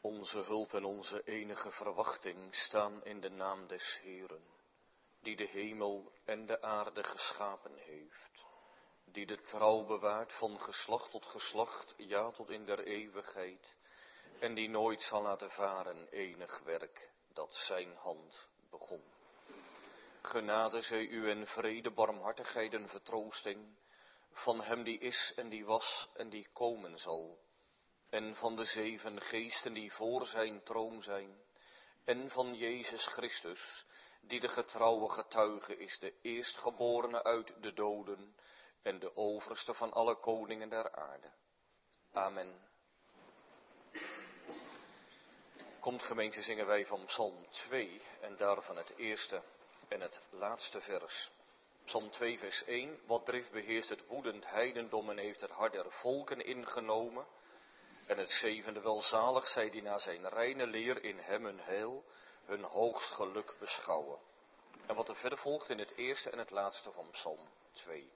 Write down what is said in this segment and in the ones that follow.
Onze hulp en onze enige verwachting staan in de naam des Heeren, die de hemel en de aarde geschapen heeft, die de trouw bewaart van geslacht tot geslacht, ja tot in der eeuwigheid, en die nooit zal laten varen enig werk dat zijn hand begon. Genade zij u en vrede, barmhartigheid en vertroosting van hem die is en die was en die komen zal, en van de 7 geesten die voor zijn troon zijn, en van Jezus Christus, die de getrouwe getuige is, de eerstgeborene uit de doden en de overste van alle koningen der aarde. Amen. Komt gemeente, zingen wij van Psalm 2 en daarvan het eerste en het laatste vers. Psalm 2 vers 1, wat drift beheerst het woedend heidendom en heeft het hart der volken ingenomen. En het 7e, welzalig zij die na zijn reine leer in hem hun heil, hun hoogst geluk beschouwen. En wat er verder volgt in het eerste en het laatste van Psalm 2.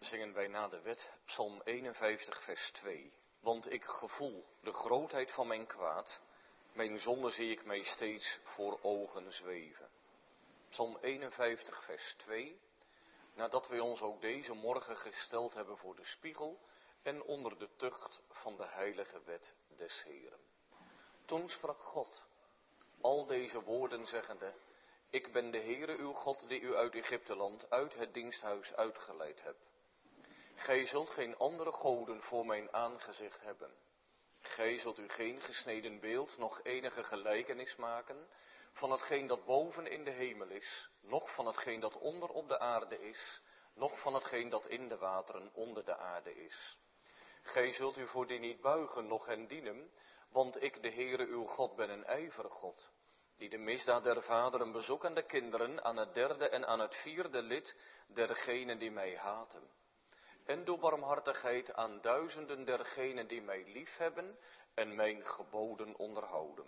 zingen wij na de wet Psalm 51 vers 2. Want ik gevoel de grootheid van mijn kwaad, mijn zonde zie ik mij steeds voor ogen zweven. Psalm 51 vers 2, nadat wij ons ook deze morgen gesteld hebben voor de spiegel en onder de tucht van de heilige wet des Heeren. Toen sprak God, al deze woorden zeggende, ik ben de Heere uw God die u uit Egypteland, uit het diensthuis uitgeleid hebt. Gij zult geen andere goden voor mijn aangezicht hebben. Gij zult u geen gesneden beeld, noch enige gelijkenis maken van hetgeen dat boven in de hemel is, noch van hetgeen dat onder op de aarde is, noch van hetgeen dat in de wateren onder de aarde is. Gij zult u voor die niet buigen, noch hen dienen, want ik, de Heere uw God, ben een ijverig God, die de misdaad der vaderen bezoekt aan de kinderen, aan het derde en aan het vierde lid dergenen die mij haten. En doe barmhartigheid aan duizenden dergenen die mij liefhebben en mijn geboden onderhouden.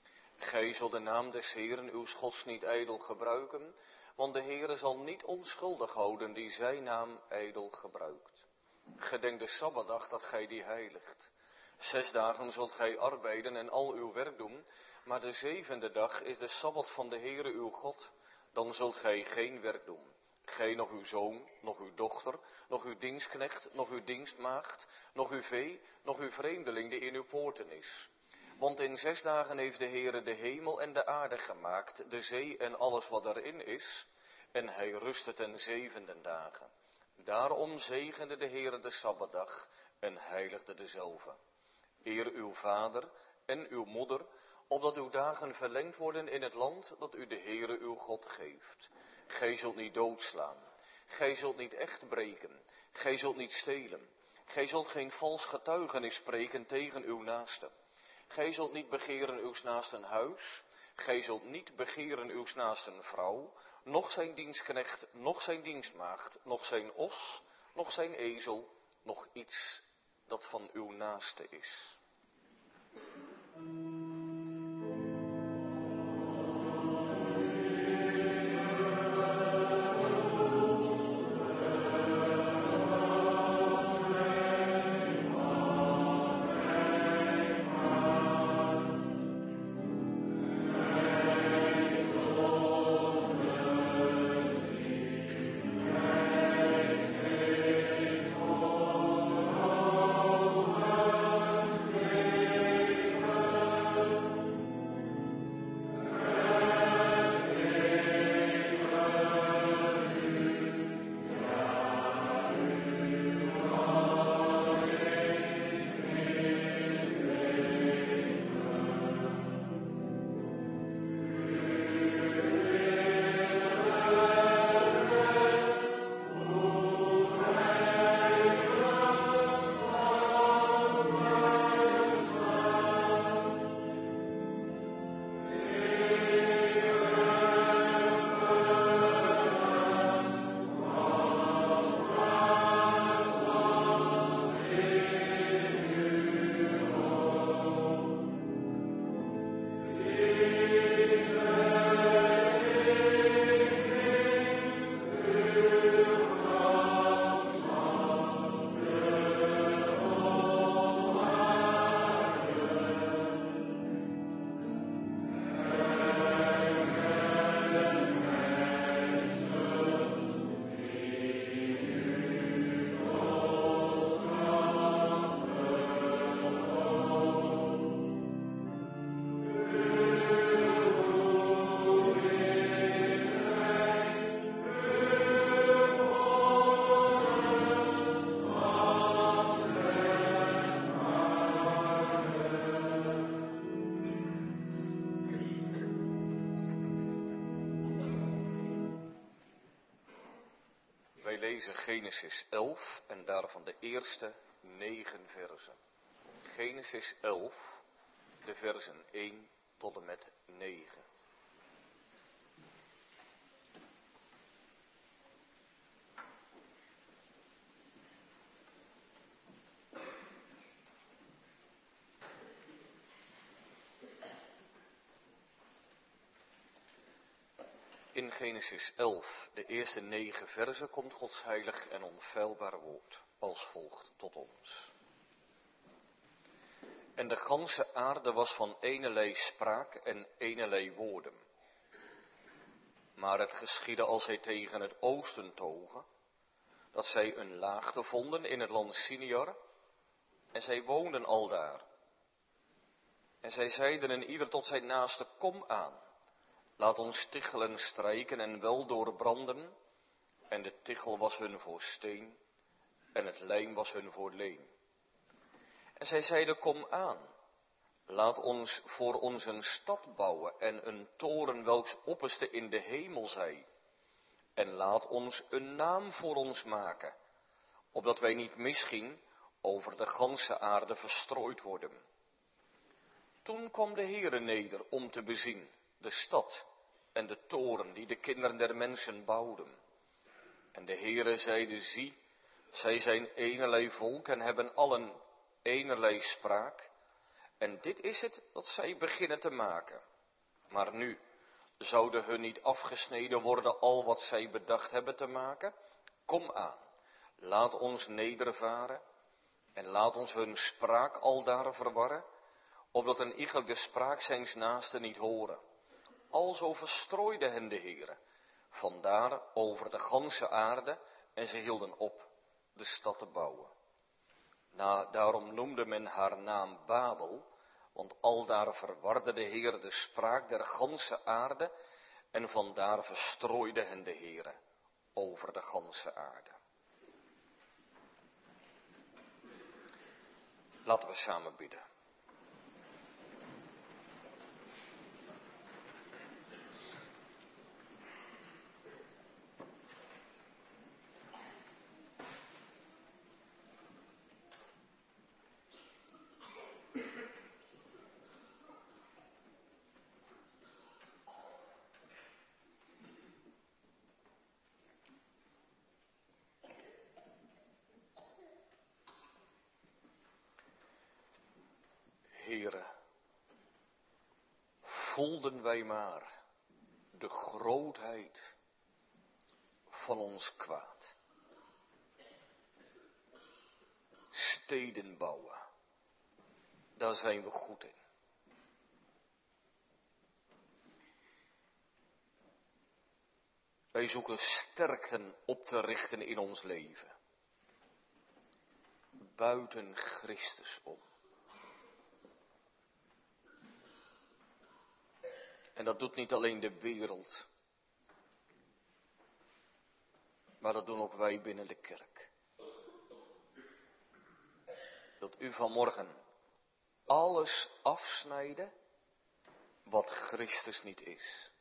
Gij zult de naam des Heeren uw Gods niet ijdel gebruiken, want de Heere zal niet onschuldig houden die zijn naam ijdel gebruikt. Gedenk de Sabbatdag dat gij die heiligt. 6 dagen zult gij arbeiden en al uw werk doen, maar de 7e dag is de Sabbat van de Heere uw God, dan zult gij geen werk doen. Gij, nog uw zoon, nog uw dochter, nog uw dienstknecht, nog uw dienstmaagd, nog uw vee, nog uw vreemdeling die in uw poorten is. Want in 6 dagen heeft de Heere de hemel en de aarde gemaakt, de zee en alles wat daarin is, en hij rustte ten 7e dagen. Daarom zegende de Heere de Sabbatdag en heiligde dezelve. Eer uw vader en uw moeder, opdat uw dagen verlengd worden in het land dat u de Heere uw God geeft. Gij zult niet doodslaan, gij zult niet echt breken, gij zult niet stelen, gij zult geen vals getuigenis spreken tegen uw naaste. Gij zult niet begeren uws naasten huis, gij zult niet begeren uws naasten vrouw, noch zijn dienstknecht, noch zijn dienstmaagd, noch zijn os, noch zijn ezel, noch iets dat van uw naaste is. Wij lezen Genesis 11 en daarvan de eerste 9 versen. Genesis 11, de versen 1 tot en met 9. In Genesis 11, de eerste 9 verzen, komt Gods heilig en onfeilbaar woord als volgt tot ons. En de ganse aarde was van enerlei spraak en enerlei woorden. Maar het geschiedde als zij tegen het oosten togen, dat zij een laagte vonden in het land Siniar, en zij woonden aldaar. En zij zeiden in ieder tot zijn naaste, kom aan, laat ons tichelen strijken en wel doorbranden. En de tichel was hun voor steen, en het lijm was hun voor leem. En zij zeiden, kom aan, laat ons voor ons een stad bouwen en een toren welks opperste in de hemel zij. En laat ons een naam voor ons maken, opdat wij niet misschien over de ganse aarde verstrooid worden. Toen kwam de Heere neder om te bezien de stad en de toren die de kinderen der mensen bouwden. En de Heere zeide, zie, zij zijn enerlei volk en hebben allen enerlei spraak. En dit is het dat zij beginnen te maken. Maar nu, zouden hun niet afgesneden worden al wat zij bedacht hebben te maken? Kom aan, laat ons nedervaren en laat ons hun spraak aldaar verwarren, opdat een iegelijk de spraak zijns naasten niet horen. Alzo verstrooide hen de Heere, vandaar over de ganse aarde, en ze hielden op de stad te bouwen. Daarom noemde men haar naam Babel, want aldaar verwarde de Heere de spraak der ganse aarde, en vandaar verstrooide hen de Heere over de ganse aarde. Laten we samen bidden. Heere, voelden wij maar de grootheid van ons kwaad. Steden bouwen, daar zijn we goed in. Wij zoeken sterkten op te richten in ons leven, buiten Christus om. En dat doet niet alleen de wereld, maar dat doen ook wij binnen de kerk. Dat u vanmorgen alles afsnijden wat Christus niet is.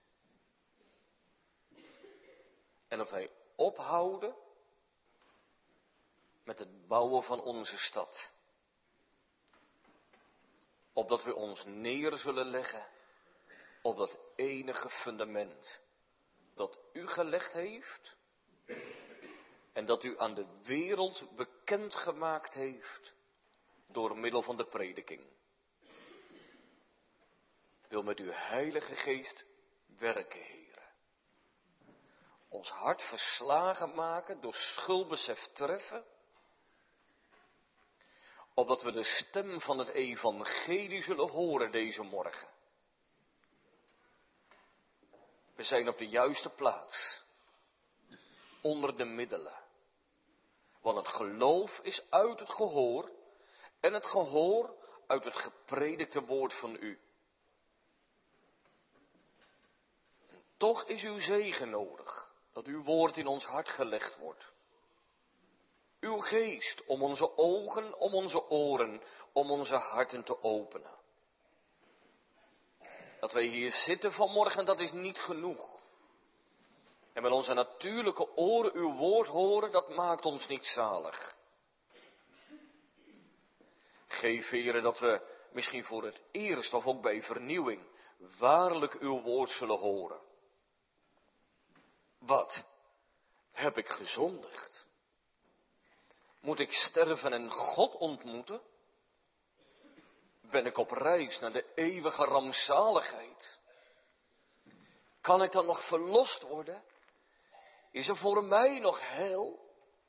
En dat wij ophouden met het bouwen van onze stad. Opdat we ons neer zullen leggen op dat enige fundament dat u gelegd heeft en dat u aan de wereld bekendgemaakt heeft door middel van de prediking. Wil met uw Heilige Geest werken, Heere. Ons hart verslagen maken, door schuldbesef treffen, opdat we de stem van het evangelie zullen horen deze morgen. We zijn op de juiste plaats, onder de middelen. Want het geloof is uit het gehoor en het gehoor uit het gepredikte woord van u. En toch is uw zegen nodig, dat uw woord in ons hart gelegd wordt. Uw geest om onze ogen, om onze oren, om onze harten te openen. Dat wij hier zitten vanmorgen, dat is niet genoeg. En met onze natuurlijke oren uw woord horen, dat maakt ons niet zalig. Geef, Heere, dat we misschien voor het eerst of ook bij vernieuwing waarlijk uw woord zullen horen. Wat? Heb ik gezondigd? Moet ik sterven en God ontmoeten? Ben ik op reis naar de eeuwige rampzaligheid? Kan ik dan nog verlost worden? Is er voor mij nog heil?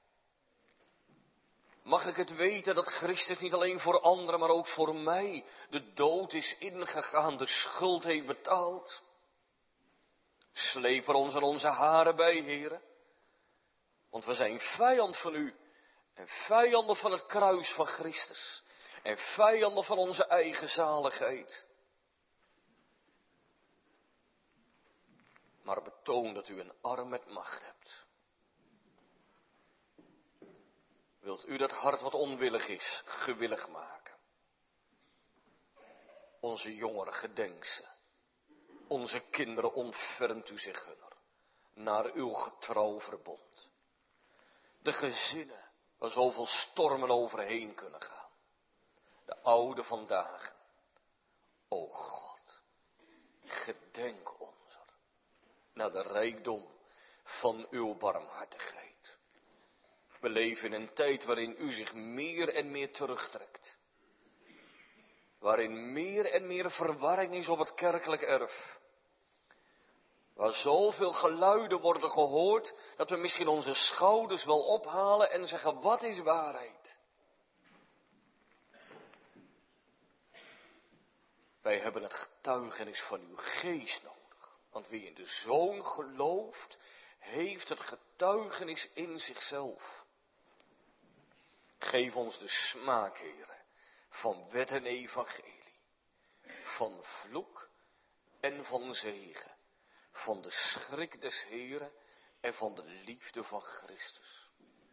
Mag ik het weten dat Christus niet alleen voor anderen, maar ook voor mij de dood is ingegaan, de schuld heeft betaald? Sleep er ons en onze haren bij, heren. Want we zijn vijand van u en vijanden van het kruis van Christus en vijanden van onze eigen zaligheid. Maar betoon dat u een arm met macht hebt. Wilt u dat hart wat onwillig is, gewillig maken? Onze jongeren gedenk ze. Onze kinderen ontfermt u zich hunner. Naar uw getrouw verbond. De gezinnen waar zoveel stormen overheen kunnen gaan. De oude vandaag. O God, gedenk onzer. Naar de rijkdom van uw barmhartigheid. We leven in een tijd waarin u zich meer en meer terugtrekt. Waarin meer en meer verwarring is op het kerkelijk erf. Waar zoveel geluiden worden gehoord, dat we misschien onze schouders wel ophalen en zeggen, wat is waarheid? Wij hebben het getuigenis van uw geest nodig. Want wie in de Zoon gelooft, heeft het getuigenis in zichzelf. Geef ons de smaak, Heere, van wet en evangelie, van vloek en van zegen, van de schrik des Heeren en van de liefde van Christus.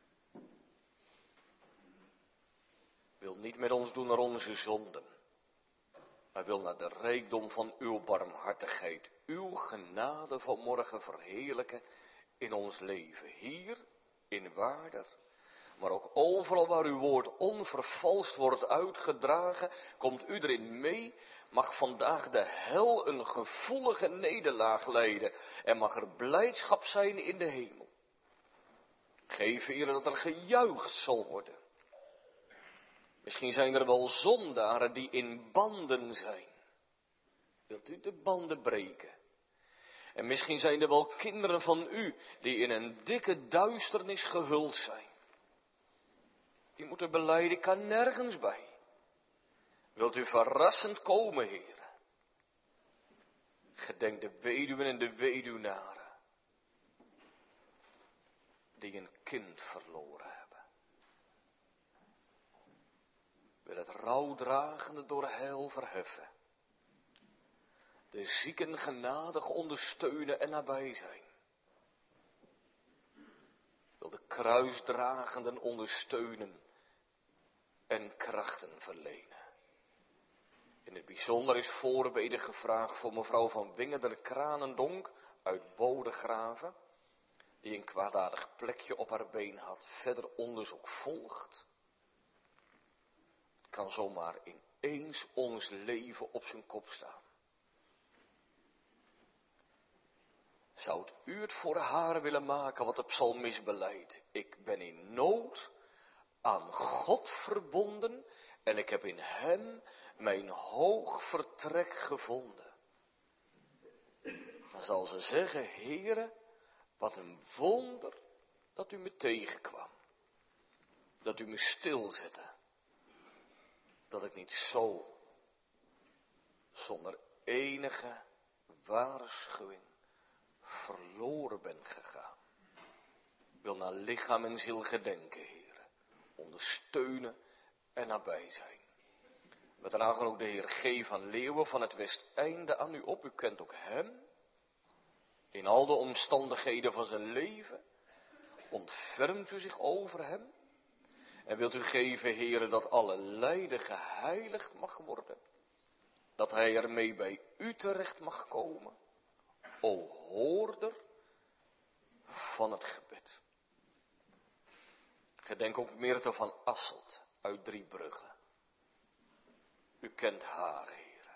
Wil niet met ons doen naar onze zonden, maar wil naar de rijkdom van uw barmhartigheid, uw genade vanmorgen verheerlijken in ons leven, hier in Waarder. Maar ook overal waar uw woord onvervalst wordt uitgedragen, komt u erin mee, mag vandaag de hel een gevoelige nederlaag leiden en mag er blijdschap zijn in de hemel. Geef, Heer, dat er gejuicht zal worden. Misschien zijn er wel zondaren die in banden zijn. Wilt u de banden breken? En misschien zijn er wel kinderen van u die in een dikke duisternis gehuld zijn. Die moeten belijden, ik kan nergens bij. Wilt u verrassend komen, Heer? Gedenk de weduwen en de weduwnaren, die een kind verloren hebben. Wil het rouwdragende door heil verheffen. De zieken genadig ondersteunen en nabij zijn. Wil de kruisdragenden ondersteunen en krachten verlenen. In het bijzonder is voorbede gevraagd voor mevrouw van Wingeder-Kranendonk uit Bodegraven, die een kwaadaardig plekje op haar been had. Verder onderzoek volgt. Het kan zomaar ineens ons leven op zijn kop staan. Zou u het voor haar willen maken wat de psalmist beleidt? Ik ben in nood, aan God verbonden en ik heb in hem mijn hoog vertrek gevonden. Dan zal ze zeggen, Heere, wat een wonder dat u me tegenkwam. Dat u me stilzette. Dat ik niet zo, zonder enige waarschuwing, verloren ben gegaan. Wil naar lichaam en ziel gedenken, Heere. Ondersteunen en nabij zijn. We dragen ook de Heer G. van Leeuwen van het Westeinde aan u op. U kent ook hem. In al de omstandigheden van zijn leven. Ontfermt u zich over hem. En wilt u geven, Heere, dat alle lijden geheiligd mag worden. Dat hij ermee bij u terecht mag komen. O hoorder van het gebed. Gedenk ook Meerte van Asselt uit Driebrugge. U kent haar, Heere.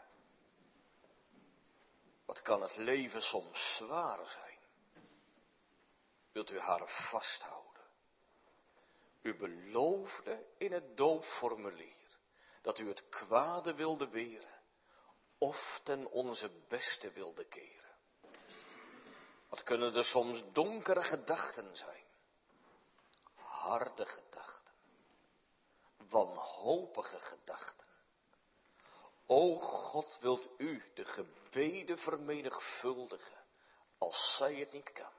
Wat kan het leven soms zwaar zijn? Wilt u haar vasthouden? U beloofde in het doopformulier dat u het kwade wilde weren of ten onze beste wilde keren. Wat kunnen er soms donkere gedachten zijn, harde gedachten, wanhopige gedachten. O God, wilt u de gebeden vermenigvuldigen, als zij het niet kan.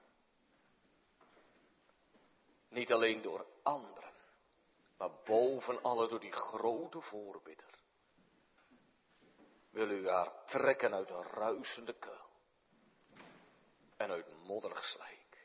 Niet alleen door anderen, maar boven alle door die grote voorbidder. Wil u haar trekken uit een ruisende kuil en uit modderig slijk.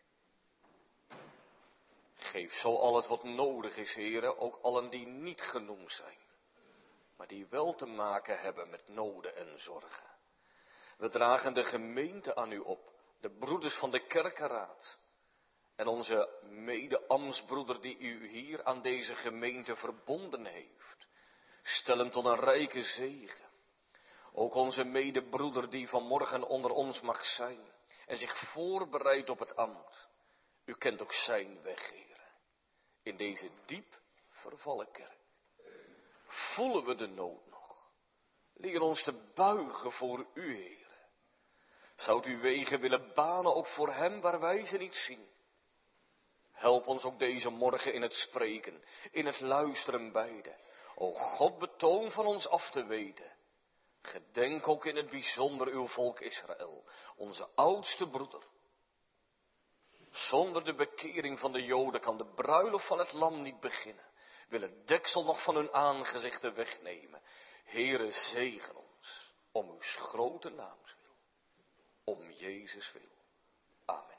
Geef zo al het wat nodig is, Heere, ook allen die niet genoemd zijn, maar die wel te maken hebben met noden en zorgen. We dragen de gemeente aan u op, de broeders van de kerkenraad en onze mede-ambtsbroeder die u hier aan deze gemeente verbonden heeft. Stel hem tot een rijke zegen. Ook onze medebroeder die vanmorgen onder ons mag zijn en zich voorbereidt op het ambt. U kent ook zijn weg, Heere, in deze diep vervallen kerk. Voelen we de nood nog? Leer ons te buigen voor u, Heere. Zoudt u wegen willen banen ook voor hem waar wij ze niet zien? Help ons ook deze morgen in het spreken, in het luisteren beide. O God, betoon van ons af te weten. Gedenk ook in het bijzonder uw volk Israël, onze oudste broeder. Zonder de bekering van de Joden kan de bruiloft van het lam niet beginnen. Wil het deksel nog van hun aangezichten wegnemen. Heere, zegen ons, om uw grote naams wil, om Jezus wil. Amen.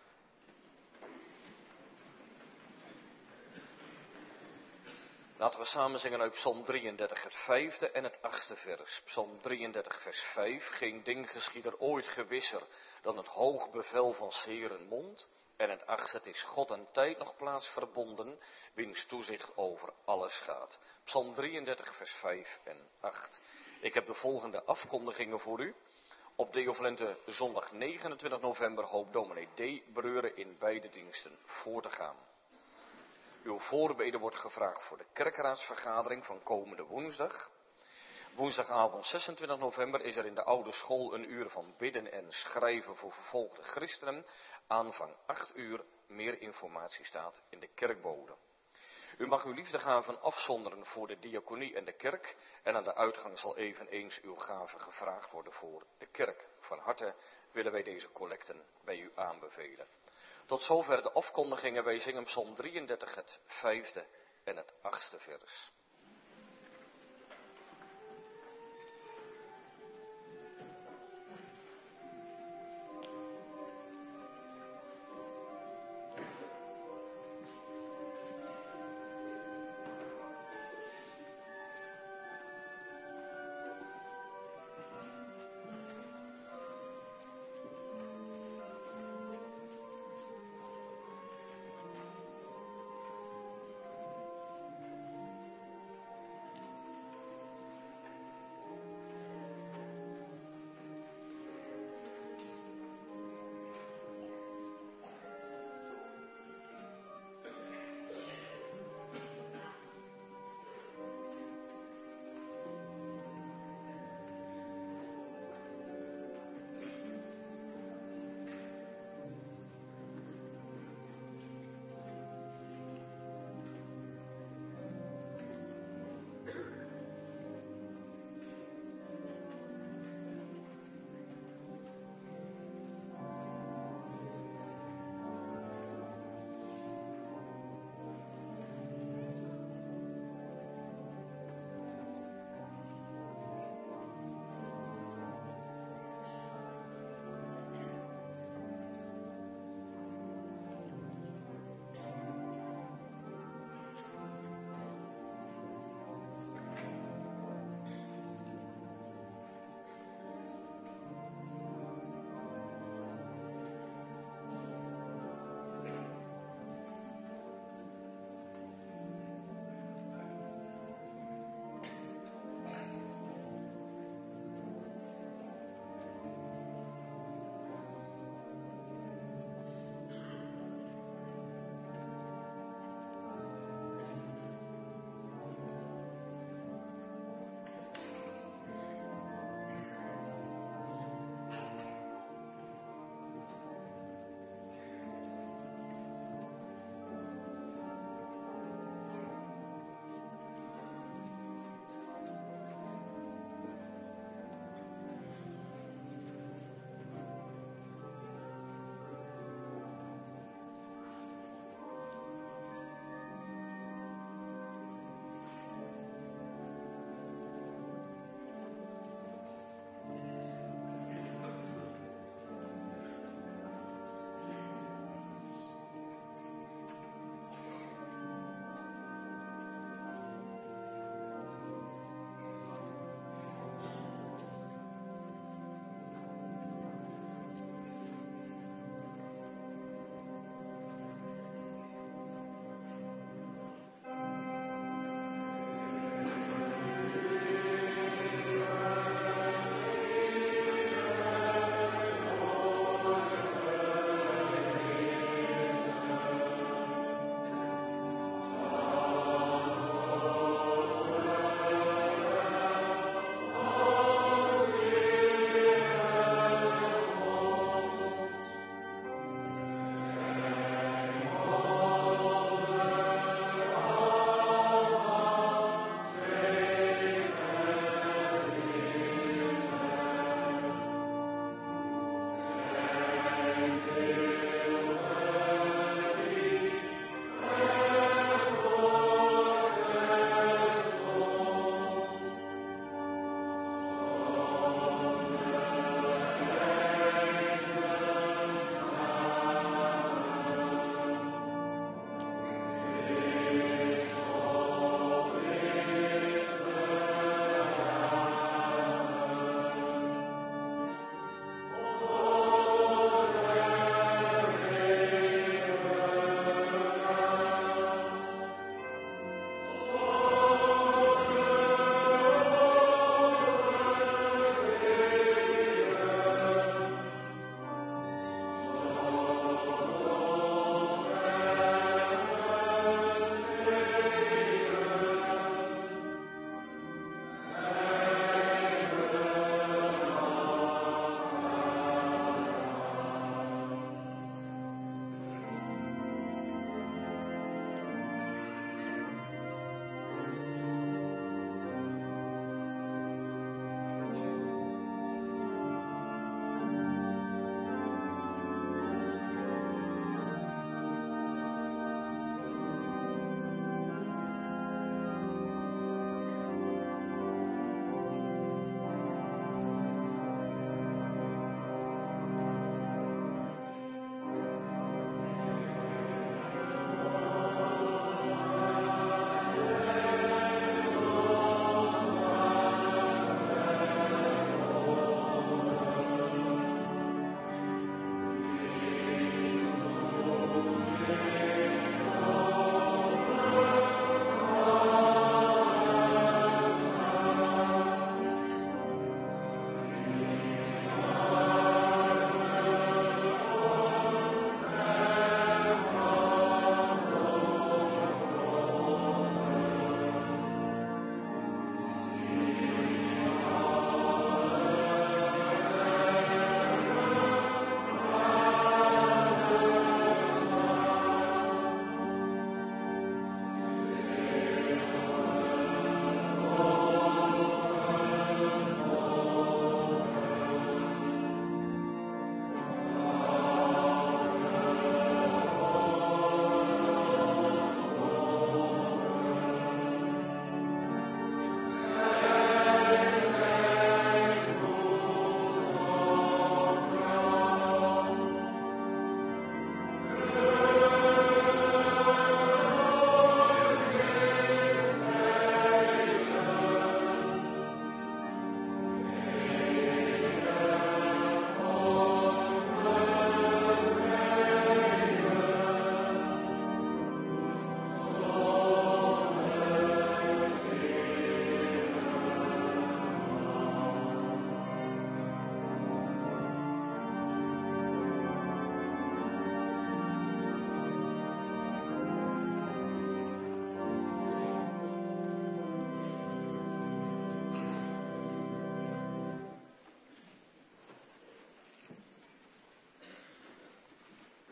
Laten we samen zingen uit Psalm 33, het 5e en het 8e vers. Psalm 33, vers 5. Geen ding geschiedt er ooit gewisser dan het hoog bevel van 's Heeren mond. En het 8e, het is God en tijd nog plaats verbonden, wiens toezicht over alles gaat. Psalm 33, vers 5 en 8. Ik heb de volgende afkondigingen voor u. Op Deo Volente zondag 29 november hoopt dominee D. Breuren in beide diensten voor te gaan. Uw voorbede wordt gevraagd voor de kerkraadsvergadering van komende woensdag. Woensdagavond 26 november is er in de oude school een uur van bidden en schrijven voor vervolgde christenen. Aanvang 8 uur, meer informatie staat in de kerkbode. U mag uw liefdegaven afzonderen voor de diaconie en de kerk. En aan de uitgang zal eveneens uw gave gevraagd worden voor de kerk. Van harte willen wij deze collecten bij u aanbevelen. Tot zover de afkondigingen. Wij zingen Psalm 33, het 5e en het 8e vers.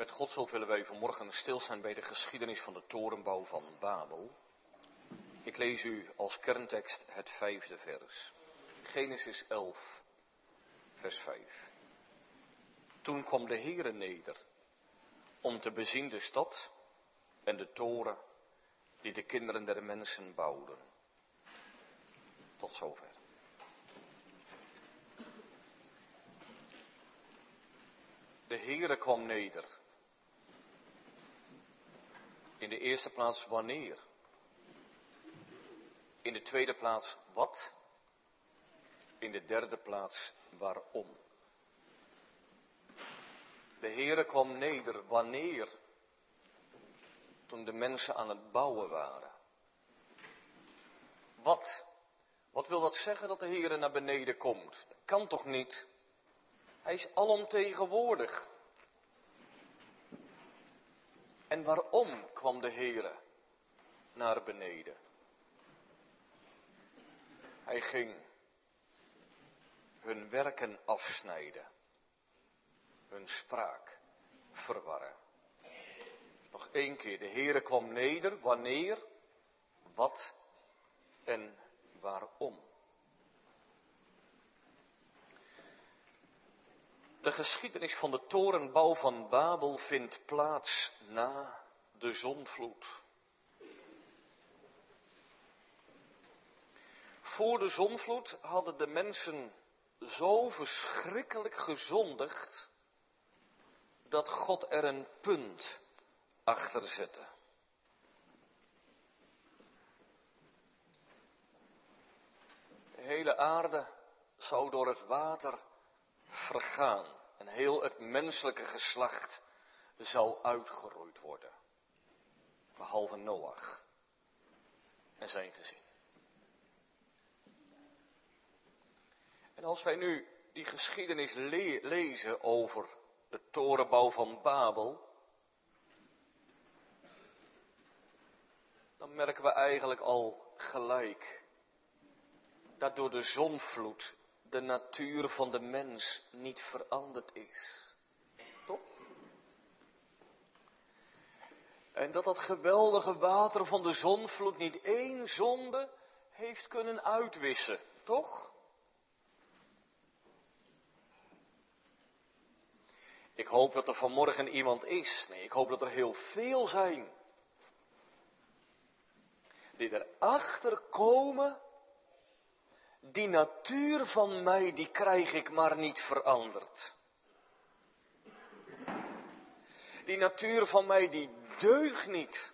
Met Gods hulp willen wij vanmorgen stilstaan bij de geschiedenis van de torenbouw van Babel. Ik lees u als kerntekst het 5e vers. Genesis 11, vers 5. Toen kwam de Heere neder om te bezien de stad en de toren die de kinderen der mensen bouwden. Tot zover. De Heere kwam neder. In de eerste plaats wanneer? In de tweede plaats wat? In de derde plaats waarom? De Heere kwam neder wanneer? Toen de mensen aan het bouwen waren. Wat? Wat wil dat zeggen dat de Heere naar beneden komt? Dat kan toch niet? Hij is alomtegenwoordig. En waarom kwam de Heere naar beneden? Hij ging hun werken afsnijden, hun spraak verwarren. Nog 1 keer, de Heere kwam neder, wanneer, wat en waarom. De geschiedenis van de torenbouw van Babel vindt plaats na de zondvloed. Voor de zondvloed hadden de mensen zo verschrikkelijk gezondigd dat God er een punt achter zette. De hele aarde zou door het water vergaan en heel het menselijke geslacht zou uitgeroeid worden. Behalve Noach en zijn gezin. En als wij nu die geschiedenis lezen over de torenbouw van Babel, dan merken we eigenlijk al gelijk dat door de zondvloed de natuur van de mens niet veranderd is. Toch? En dat dat geweldige water van de zondvloed niet 1 zonde heeft kunnen uitwissen. Toch? Ik hoop dat er vanmorgen iemand is. Nee, ik hoop dat er heel veel zijn. Die erachter komen. Die natuur van mij, die krijg ik maar niet veranderd. Die natuur van mij, die deugt niet.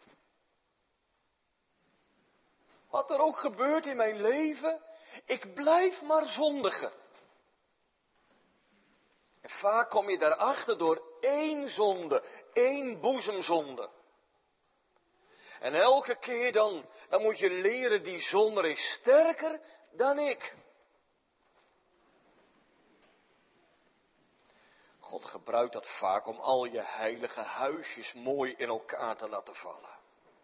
Wat er ook gebeurt in mijn leven, ik blijf maar zondigen. En vaak kom je daarachter door 1 zonde, 1 boezemzonde. En elke keer dan moet je leren, die zonde is sterker dan ik. God gebruikt dat vaak om al je heilige huisjes mooi in elkaar te laten vallen.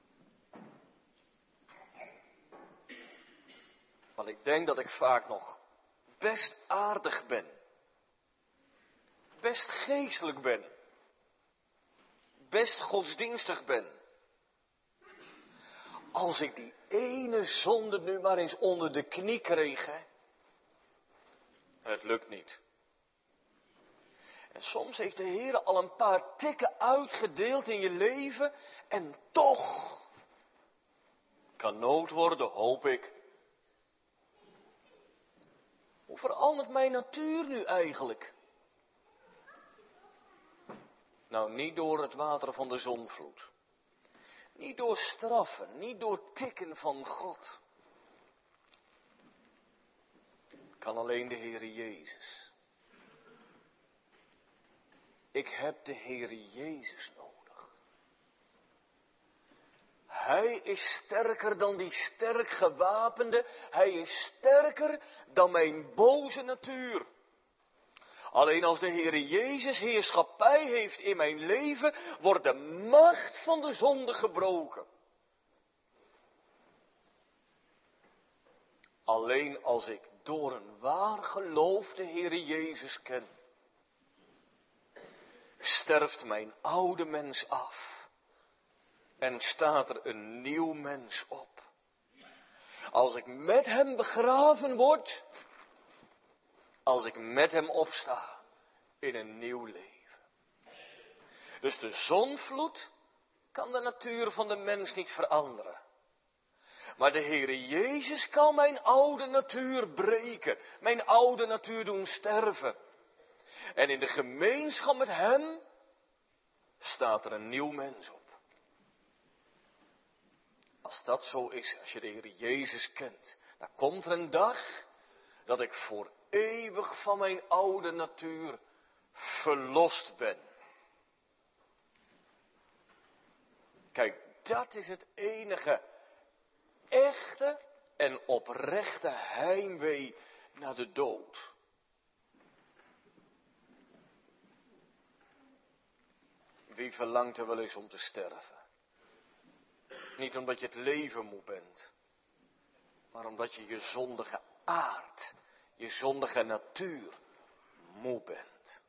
Want ik denk dat ik vaak nog best aardig ben. Best geestelijk ben. Best godsdienstig ben. Als ik die ene zonde nu maar eens onder de knie kreeg, hè. Het lukt niet. En soms heeft de Heer al een paar tikken uitgedeeld in je leven. En toch kan nood worden, hoop ik. Hoe verandert mijn natuur nu eigenlijk? Nou, niet door het water van de zondvloed. Niet door straffen, niet door tikken van God. Kan alleen de Heere Jezus. Ik heb de Heere Jezus nodig. Hij is sterker dan die sterk gewapende. Hij is sterker dan mijn boze natuur. Alleen als de Heere Jezus heerschappij heeft in mijn leven, wordt de macht van de zonde gebroken. Alleen als ik door een waar geloof de Heere Jezus ken, sterft mijn oude mens af en staat er een nieuw mens op. Als ik met hem begraven word, als ik met hem opsta in een nieuw leven. Dus de zondvloed kan de natuur van de mens niet veranderen. Maar de Heere Jezus kan mijn oude natuur breken, mijn oude natuur doen sterven. En in de gemeenschap met hem staat er een nieuw mens op. Als dat zo is, als je de Heer Jezus kent, dan komt er een dag dat ik voor eeuwig van mijn oude natuur verlost ben. Kijk, dat is het enige echte en oprechte heimwee naar de dood. Wie verlangt er wel eens om te sterven? Niet omdat je het leven moe bent, maar omdat je je zondige aard, je zondige natuur moe bent.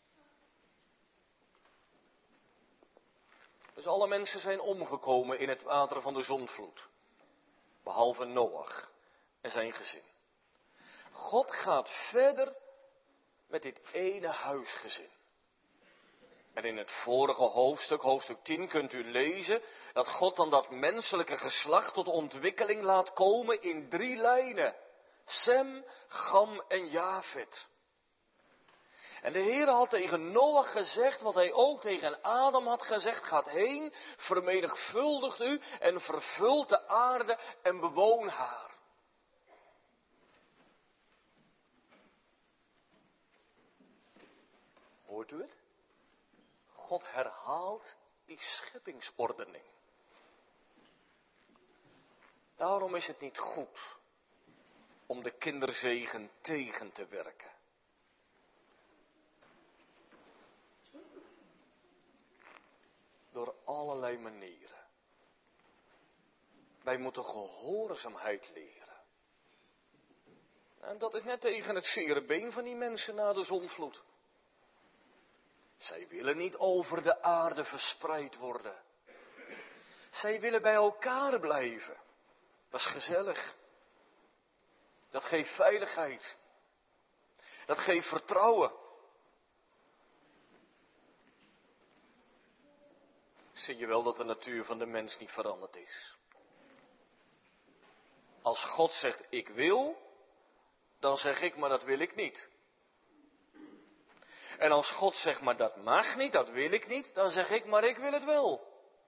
Dus alle mensen zijn omgekomen in het water van de zondvloed, behalve Noach en zijn gezin. God gaat verder met dit ene huisgezin. En in het vorige hoofdstuk, hoofdstuk 10, kunt u lezen dat God dan dat menselijke geslacht tot ontwikkeling laat komen in 3 lijnen. Sem, Cham en Jafet. En de Heer had tegen Noach gezegd wat hij ook tegen Adam had gezegd. Gaat heen, vermenigvuldigt u en vervult de aarde en bewoon haar. Hoort u het? God herhaalt die scheppingsordening. Daarom is het niet goed om de kinderzegen tegen te werken. Door allerlei manieren. Wij moeten gehoorzaamheid leren. En dat is net tegen het zere been van die mensen na de zondvloed. Zij willen niet over de aarde verspreid worden. Zij willen bij elkaar blijven. Dat is gezellig. Dat geeft veiligheid. Dat geeft vertrouwen. Zie je wel dat de natuur van de mens niet veranderd is? Als God zegt ik wil, dan zeg ik maar dat wil ik niet. En als God zegt maar dat mag niet, dat wil ik niet, dan zeg ik maar ik wil het wel.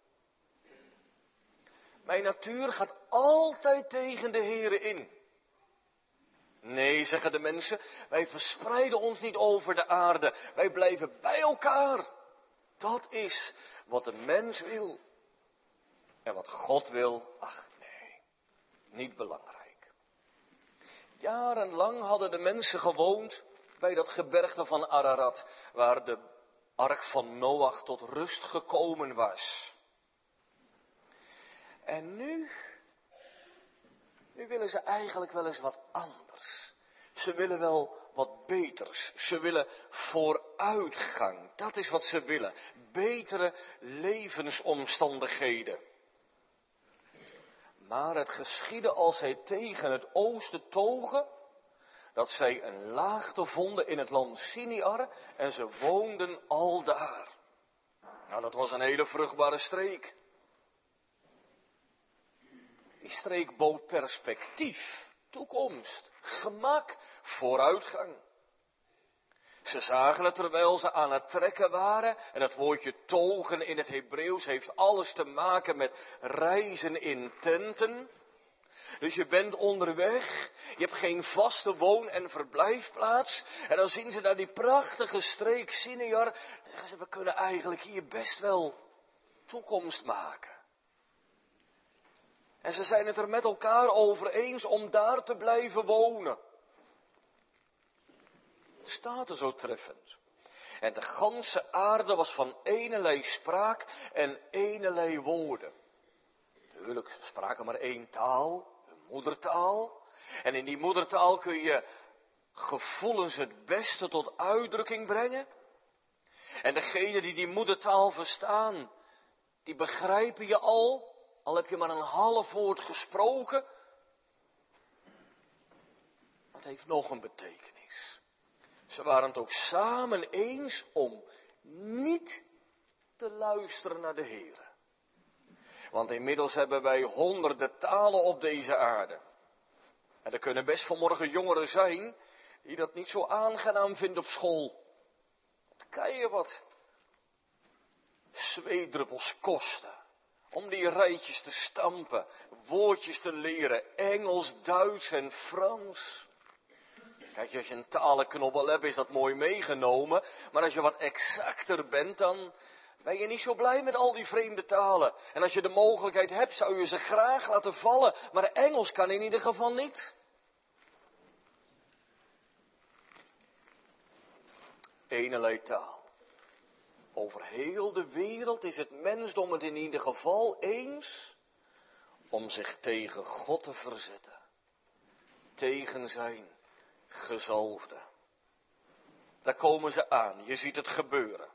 Mijn natuur gaat altijd tegen de Here in. Nee, zeggen de mensen, wij verspreiden ons niet over de aarde. Wij blijven bij elkaar. Dat is wat de mens wil. En wat God wil, ach nee, niet belangrijk. Jarenlang hadden de mensen gewoond bij dat gebergte van Ararat, waar de ark van Noach tot rust gekomen was. En nu willen ze eigenlijk wel eens wat anders. Ze willen wel wat beters. Ze willen vooruitgang. Dat is wat ze willen. Betere levensomstandigheden. Maar het geschiedde als zij tegen het oosten togen, dat zij een laagte vonden in het land Siniar en ze woonden aldaar. Nou, dat was een hele vruchtbare streek. Die streek bood perspectief, toekomst, gemak, vooruitgang. Ze zagen het terwijl ze aan het trekken waren. En het woordje togen in het Hebreeuws heeft alles te maken met reizen in tenten. Dus je bent onderweg, je hebt geen vaste woon- en verblijfplaats. En dan zien ze daar die prachtige streek Siniar. Dan zeggen ze, we kunnen eigenlijk hier best wel toekomst maken. En ze zijn het er met elkaar over eens om daar te blijven wonen. Het staat er zo treffend. En de ganse aarde was van enelei spraak en enelei woorden. Tuurlijk, ze spraken maar 1 taal, een moedertaal. En in die moedertaal kun je gevoelens het beste tot uitdrukking brengen. En degenen die die moedertaal verstaan, die begrijpen je al heb je maar een half woord gesproken. Het heeft nog een betekenis. Ze waren het ook samen eens om niet te luisteren naar de Heer. Want inmiddels hebben wij honderden talen op deze aarde. En er kunnen best vanmorgen jongeren zijn die dat niet zo aangenaam vinden op school. Dan kan je wat zweetdruppels kosten. Om die rijtjes te stampen, woordjes te leren, Engels, Duits en Frans. Kijk, als je een talenknobbel hebt, is dat mooi meegenomen. Maar als je wat exacter bent, dan ben je niet zo blij met al die vreemde talen. En als je de mogelijkheid hebt, zou je ze graag laten vallen. Maar Engels kan in ieder geval niet. Enelei taal. Over heel de wereld is het mensdom het in ieder geval eens om zich tegen God te verzetten. Tegen zijn gezalfde. Daar komen ze aan, je ziet het gebeuren.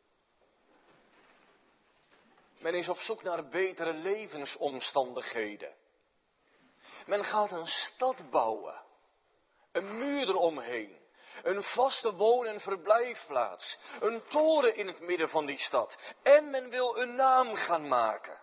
Men is op zoek naar betere levensomstandigheden. Men gaat een stad bouwen, een muur eromheen. Een vaste woon- en verblijfplaats. Een toren in het midden van die stad. En men wil een naam gaan maken.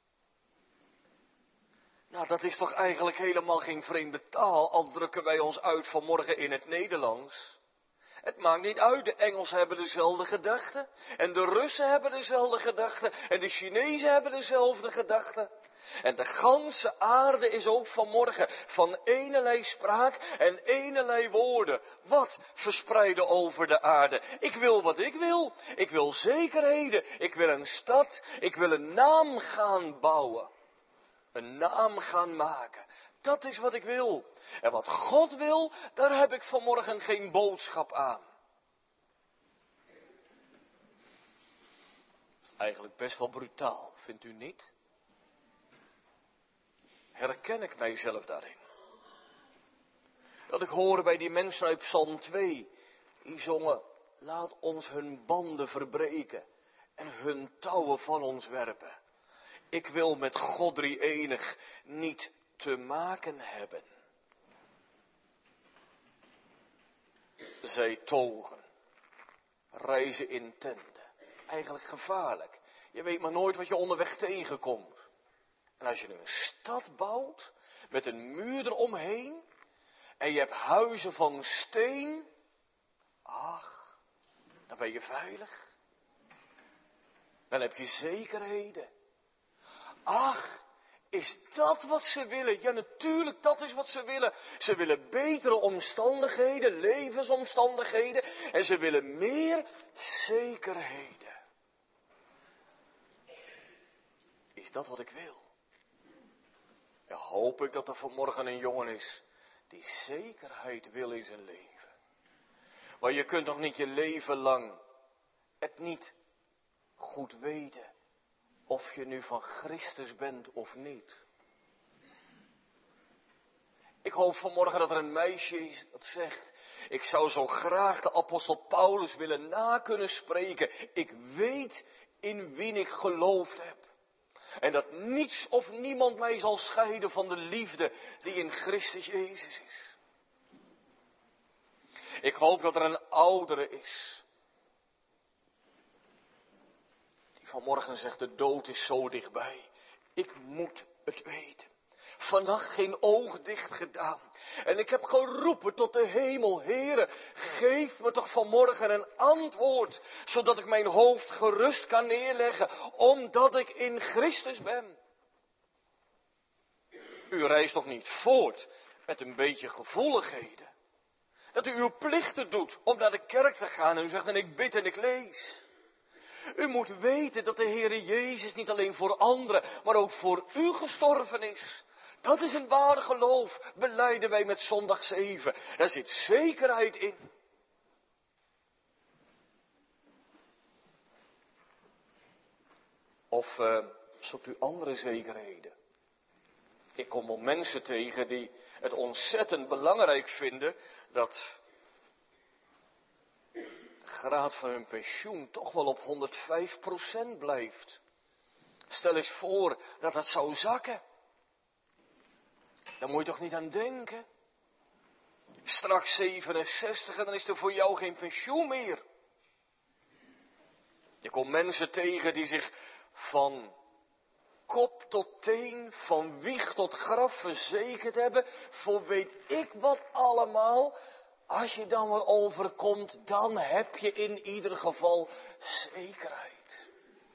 Nou, dat is toch eigenlijk helemaal geen vreemde taal, al drukken wij ons uit vanmorgen in het Nederlands. Het maakt niet uit, de Engelsen hebben dezelfde gedachten. En de Russen hebben dezelfde gedachten. En de Chinezen hebben dezelfde gedachten. En de ganse aarde is ook vanmorgen van enelei spraak en enelei woorden. Wat verspreiden over de aarde? Ik wil wat ik wil. Ik wil zekerheden. Ik wil een stad. Ik wil een naam gaan bouwen. Een naam gaan maken. Dat is wat ik wil. En wat God wil, daar heb ik vanmorgen geen boodschap aan. Dat is eigenlijk best wel brutaal, vindt u niet? Herken ik mijzelf daarin? Dat ik hoor bij die mensen uit Psalm 2, die zongen, laat ons hun banden verbreken en hun touwen van ons werpen. Ik wil met God drie-enig niet te maken hebben. Zij togen, reizen in tenten. Eigenlijk gevaarlijk. Je weet maar nooit wat je onderweg tegenkomt. En als je nu een stad bouwt, met een muur eromheen, en je hebt huizen van steen, ach, dan ben je veilig. Dan heb je zekerheden. Ach, is dat wat ze willen? Ja, natuurlijk, dat is wat ze willen. Ze willen betere omstandigheden, levensomstandigheden, en ze willen meer zekerheden. Is dat wat ik wil? Ja, hoop ik dat er vanmorgen een jongen is die zekerheid wil in zijn leven. Maar je kunt toch niet je leven lang het niet goed weten of je nu van Christus bent of niet. Ik hoop vanmorgen dat er een meisje is dat zegt, ik zou zo graag de apostel Paulus willen na kunnen spreken. Ik weet in wie ik geloofd heb. En dat niets of niemand mij zal scheiden van de liefde die in Christus Jezus is. Ik hoop dat er een oudere is. Die vanmorgen zegt, de dood is zo dichtbij. Ik moet het weten. Vannacht geen oog dicht gedaan. En ik heb geroepen tot de hemel. Heere, geef me toch vanmorgen een antwoord. Zodat ik mijn hoofd gerust kan neerleggen. Omdat ik in Christus ben. U reist toch niet voort met een beetje gevoeligheden. Dat u uw plichten doet om naar de kerk te gaan. En u zegt, en ik bid en ik lees. U moet weten dat de Heere Jezus niet alleen voor anderen, maar ook voor u gestorven is. Dat is een ware geloof, belijden wij met zondag 7. Daar zit zekerheid in. Of zoekt u andere zekerheden? Ik kom op mensen tegen die het ontzettend belangrijk vinden dat graad van hun pensioen toch wel op 105% blijft. Stel eens voor dat het zou zakken. Daar moet je toch niet aan denken? Straks 67 en dan is er voor jou geen pensioen meer. Je komt mensen tegen die zich van kop tot teen, van wieg tot graf verzekerd hebben, voor weet ik wat allemaal. Als je dan wat overkomt, dan heb je in ieder geval zekerheid.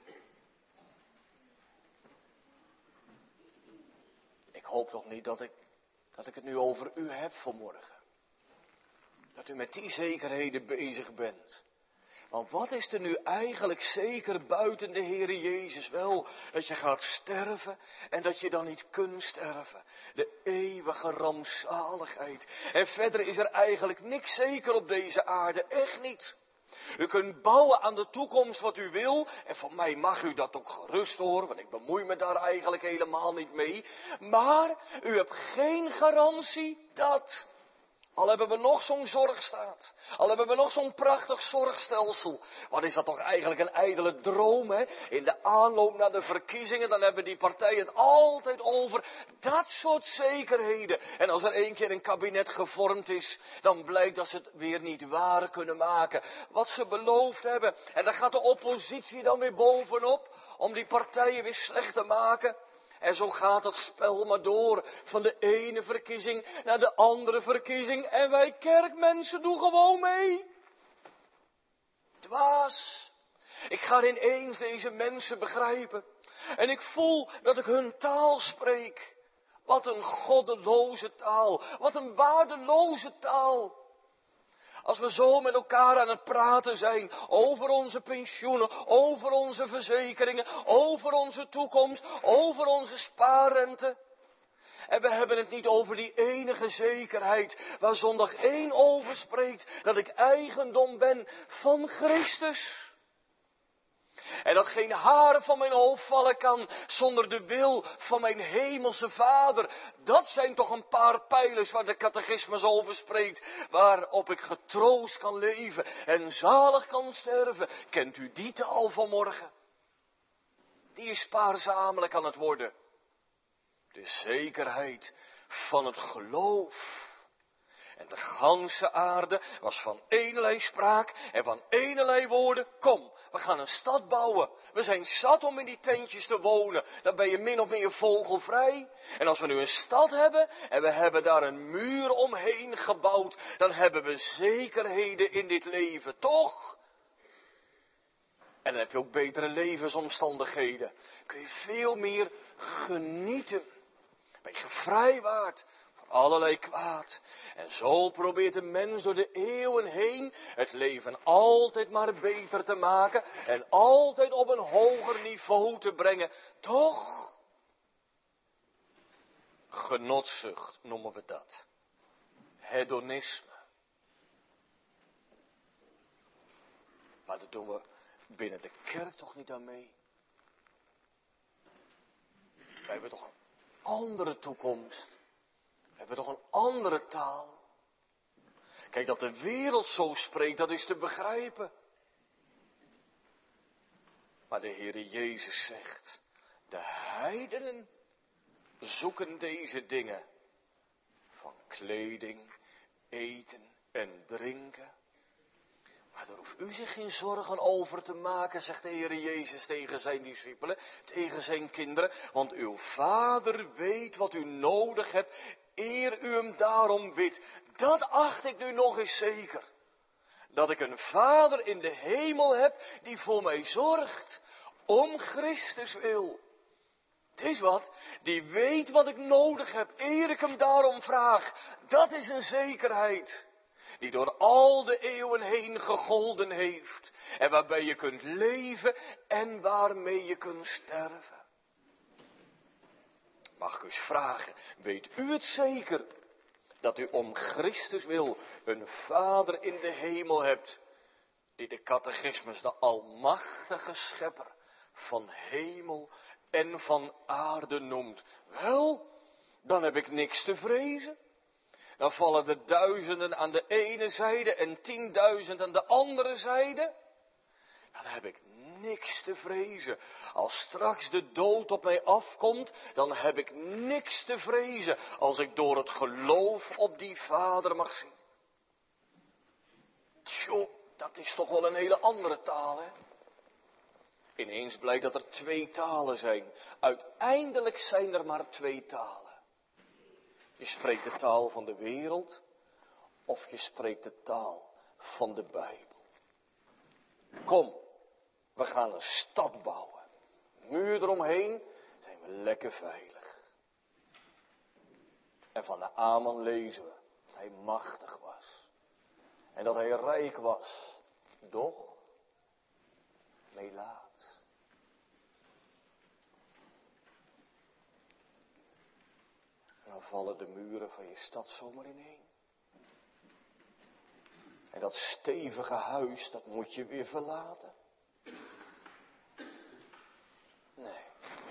Ik hoop toch niet dat ik het nu over u heb vanmorgen. Dat u met die zekerheden bezig bent. Want wat is er nu eigenlijk zeker buiten de Heere Jezus? Wel, dat je gaat sterven en dat je dan niet kunt sterven. De eeuwige rampzaligheid. En verder is er eigenlijk niks zeker op deze aarde, echt niet. U kunt bouwen aan de toekomst wat u wil. En van mij mag u dat ook gerust hoor, want ik bemoei me daar eigenlijk helemaal niet mee. Maar u hebt geen garantie dat... Al hebben we nog zo'n zorgstaat. Al hebben we nog zo'n prachtig zorgstelsel. Wat is dat toch eigenlijk een ijdele droom, hè? In de aanloop naar de verkiezingen, dan hebben die partijen het altijd over dat soort zekerheden. En als er één keer een kabinet gevormd is, dan blijkt dat ze het weer niet waar kunnen maken. Wat ze beloofd hebben. En dan gaat de oppositie dan weer bovenop, om die partijen weer slecht te maken. En zo gaat het spel maar door, van de ene verkiezing naar de andere verkiezing. En wij kerkmensen doen gewoon mee. Dwaas. Ik ga ineens deze mensen begrijpen. En ik voel dat ik hun taal spreek. Wat een goddeloze taal. Wat een waardeloze taal. Als we zo met elkaar aan het praten zijn over onze pensioenen, over onze verzekeringen, over onze toekomst, over onze spaarrente. En we hebben het niet over die enige zekerheid waar zondag 1 over spreekt, dat ik eigendom ben van Christus. En dat geen haar van mijn hoofd vallen kan zonder de wil van mijn hemelse Vader. Dat zijn toch een paar pijlers waar de catechismus over spreekt. Waarop ik getroost kan leven en zalig kan sterven. Kent u die taal vanmorgen? Die is spaarzamelijk aan het worden. De zekerheid van het geloof. En de ganse aarde was van eenelei spraak en van eenelei woorden. Kom, we gaan een stad bouwen. We zijn zat om in die tentjes te wonen. Dan ben je min of meer vogelvrij. En als we nu een stad hebben en we hebben daar een muur omheen gebouwd, dan hebben we zekerheden in dit leven, toch? En dan heb je ook betere levensomstandigheden. Kun je veel meer genieten. Ben je gevrijwaard voor allerlei kwaad. En zo probeert de mens door de eeuwen heen het leven altijd maar beter te maken. En altijd op een hoger niveau te brengen. Toch? Genotzucht noemen we dat. Hedonisme. Maar dat doen we binnen de kerk toch niet aan mee. We hebben toch een andere toekomst. We hebben toch een andere taal. Kijk, dat de wereld zo spreekt, dat is te begrijpen. Maar de Heere Jezus zegt, de heidenen zoeken deze dingen. Van kleding, eten en drinken. Maar daar hoeft u zich geen zorgen over te maken, zegt de Heere Jezus tegen zijn discipelen, tegen zijn kinderen. Want uw Vader weet wat u nodig hebt, eer u hem daarom bidt. Dat acht ik nu nog eens zeker. Dat ik een Vader in de hemel heb, die voor mij zorgt, om Christus wil. Het is wat, die weet wat ik nodig heb, eer ik hem daarom vraag. Dat is een zekerheid. Die door al de eeuwen heen gegolden heeft. En waarbij je kunt leven en waarmee je kunt sterven. Mag ik eens vragen, weet u het zeker? Dat u om Christus wil een Vader in de hemel hebt. Die de catechismus de almachtige schepper van hemel en van aarde noemt. Wel, dan heb ik niks te vrezen. Dan vallen er duizenden aan de ene zijde en 10.000 aan de andere zijde. Dan heb ik niks te vrezen. Als straks de dood op mij afkomt, dan heb ik niks te vrezen. Als ik door het geloof op die Vader mag zien. Tjoh, dat is toch wel een hele andere taal, hè? Ineens blijkt dat er 2 talen zijn. Uiteindelijk zijn er maar 2 talen. Je spreekt de taal van de wereld of je spreekt de taal van de Bijbel. Kom, we gaan een stad bouwen. Muur eromheen, zijn we lekker veilig. En van de Aman lezen we dat hij machtig was. En dat hij rijk was. Doch, melaats. En dan vallen de muren van je stad zomaar ineen. En dat stevige huis, dat moet je weer verlaten. Nee.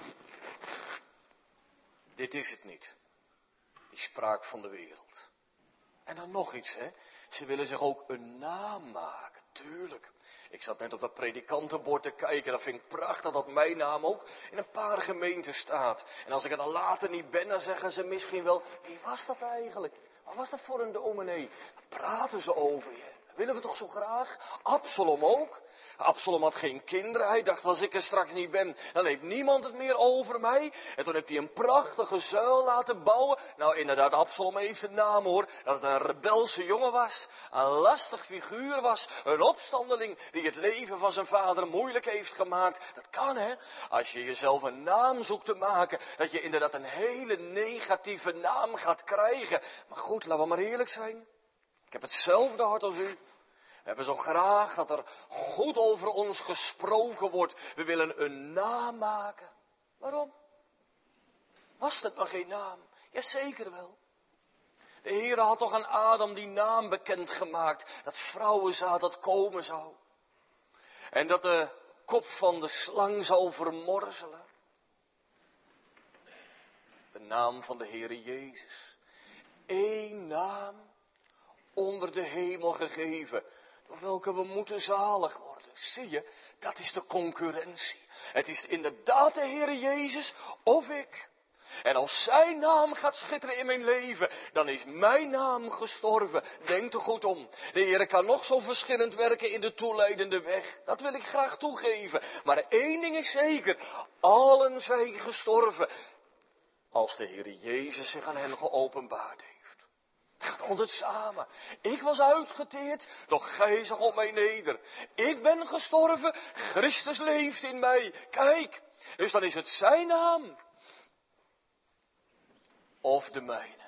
Dit is het niet. Die spraak van de wereld. En dan nog iets, hè. Ze willen zich ook een naam maken. Tuurlijk. Ik zat net op dat predikantenbord te kijken. Dat vind ik prachtig dat mijn naam ook in een paar gemeenten staat. En als ik er dan later niet ben, dan zeggen ze misschien wel, wie was dat eigenlijk? Wat was dat voor een dominee? Dan praten ze over je. Dat willen we toch zo graag? Absalom ook. Absalom had geen kinderen. Hij dacht, als ik er straks niet ben, dan heeft niemand het meer over mij. En toen heeft hij een prachtige zuil laten bouwen. Nou, inderdaad, Absalom heeft een naam, hoor. Dat het een rebelse jongen was. Een lastig figuur was. Een opstandeling die het leven van zijn vader moeilijk heeft gemaakt. Dat kan, hè. Als je jezelf een naam zoekt te maken, dat je inderdaad een hele negatieve naam gaat krijgen. Maar goed, laten we maar eerlijk zijn. Ik heb hetzelfde hart als u. We hebben zo graag dat er goed over ons gesproken wordt. We willen een naam maken. Waarom? Was het maar geen naam? Jazeker wel. De Heere had toch aan Adam die naam bekendgemaakt. Dat vrouwenzaad dat komen zou. En dat de kop van de slang zou vermorzelen. De naam van de Heere Jezus. Eén naam onder de hemel gegeven. Door welke we moeten zalig worden. Zie je, dat is de concurrentie. Het is inderdaad de Heere Jezus of ik. En als zijn naam gaat schitteren in mijn leven, dan is mijn naam gestorven. Denk er goed om. De Heere kan nog zo verschillend werken in de toeleidende weg. Dat wil ik graag toegeven. Maar één ding is zeker. Allen zijn gestorven. Als de Heere Jezus zich aan hen geopenbaard heeft. Het gaat altijd samen. Ik was uitgeteerd, doch gij zag op mij neder. Ik ben gestorven, Christus leeft in mij. Kijk, dus dan is het zijn naam. Of de mijne.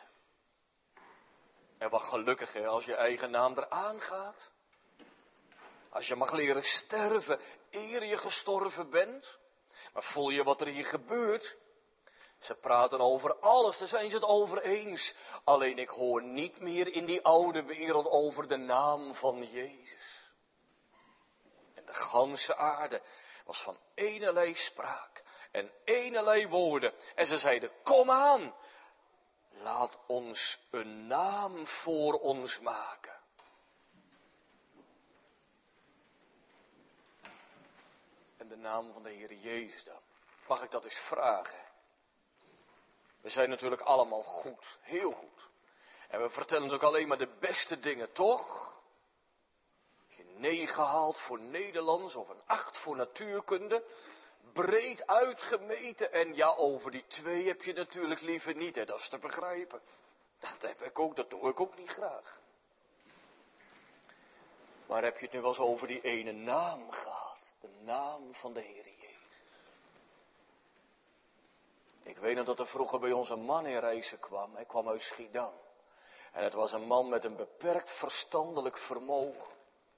En wat gelukkig, hè, als je eigen naam eraan gaat. Als je mag leren sterven, eer je gestorven bent. Maar voel je wat er hier gebeurt? Ze praten over alles, daar zijn ze het over eens. Alleen ik hoor niet meer in die oude wereld over de naam van Jezus. En de ganse aarde was van enerlei spraak en enerlei woorden. En ze zeiden, kom aan, laat ons een naam voor ons maken. En de naam van de Heer Jezus dan. Mag ik dat eens vragen? We zijn natuurlijk allemaal goed, heel goed. En we vertellen ook alleen maar de beste dingen, toch? Als je 9 haalt voor Nederlands of een 8 voor natuurkunde, breed uitgemeten. En ja, over die 2 heb je natuurlijk liever niet, hè? Dat is te begrijpen. Dat doe ik ook niet graag. Maar heb je het nu wel eens over die ene naam gehad? De naam van de Heer Jezus. Ik weet nog dat er vroeger bij ons een man in Rijssen kwam. Hij kwam uit Schiedam. En het was een man met een beperkt verstandelijk vermogen.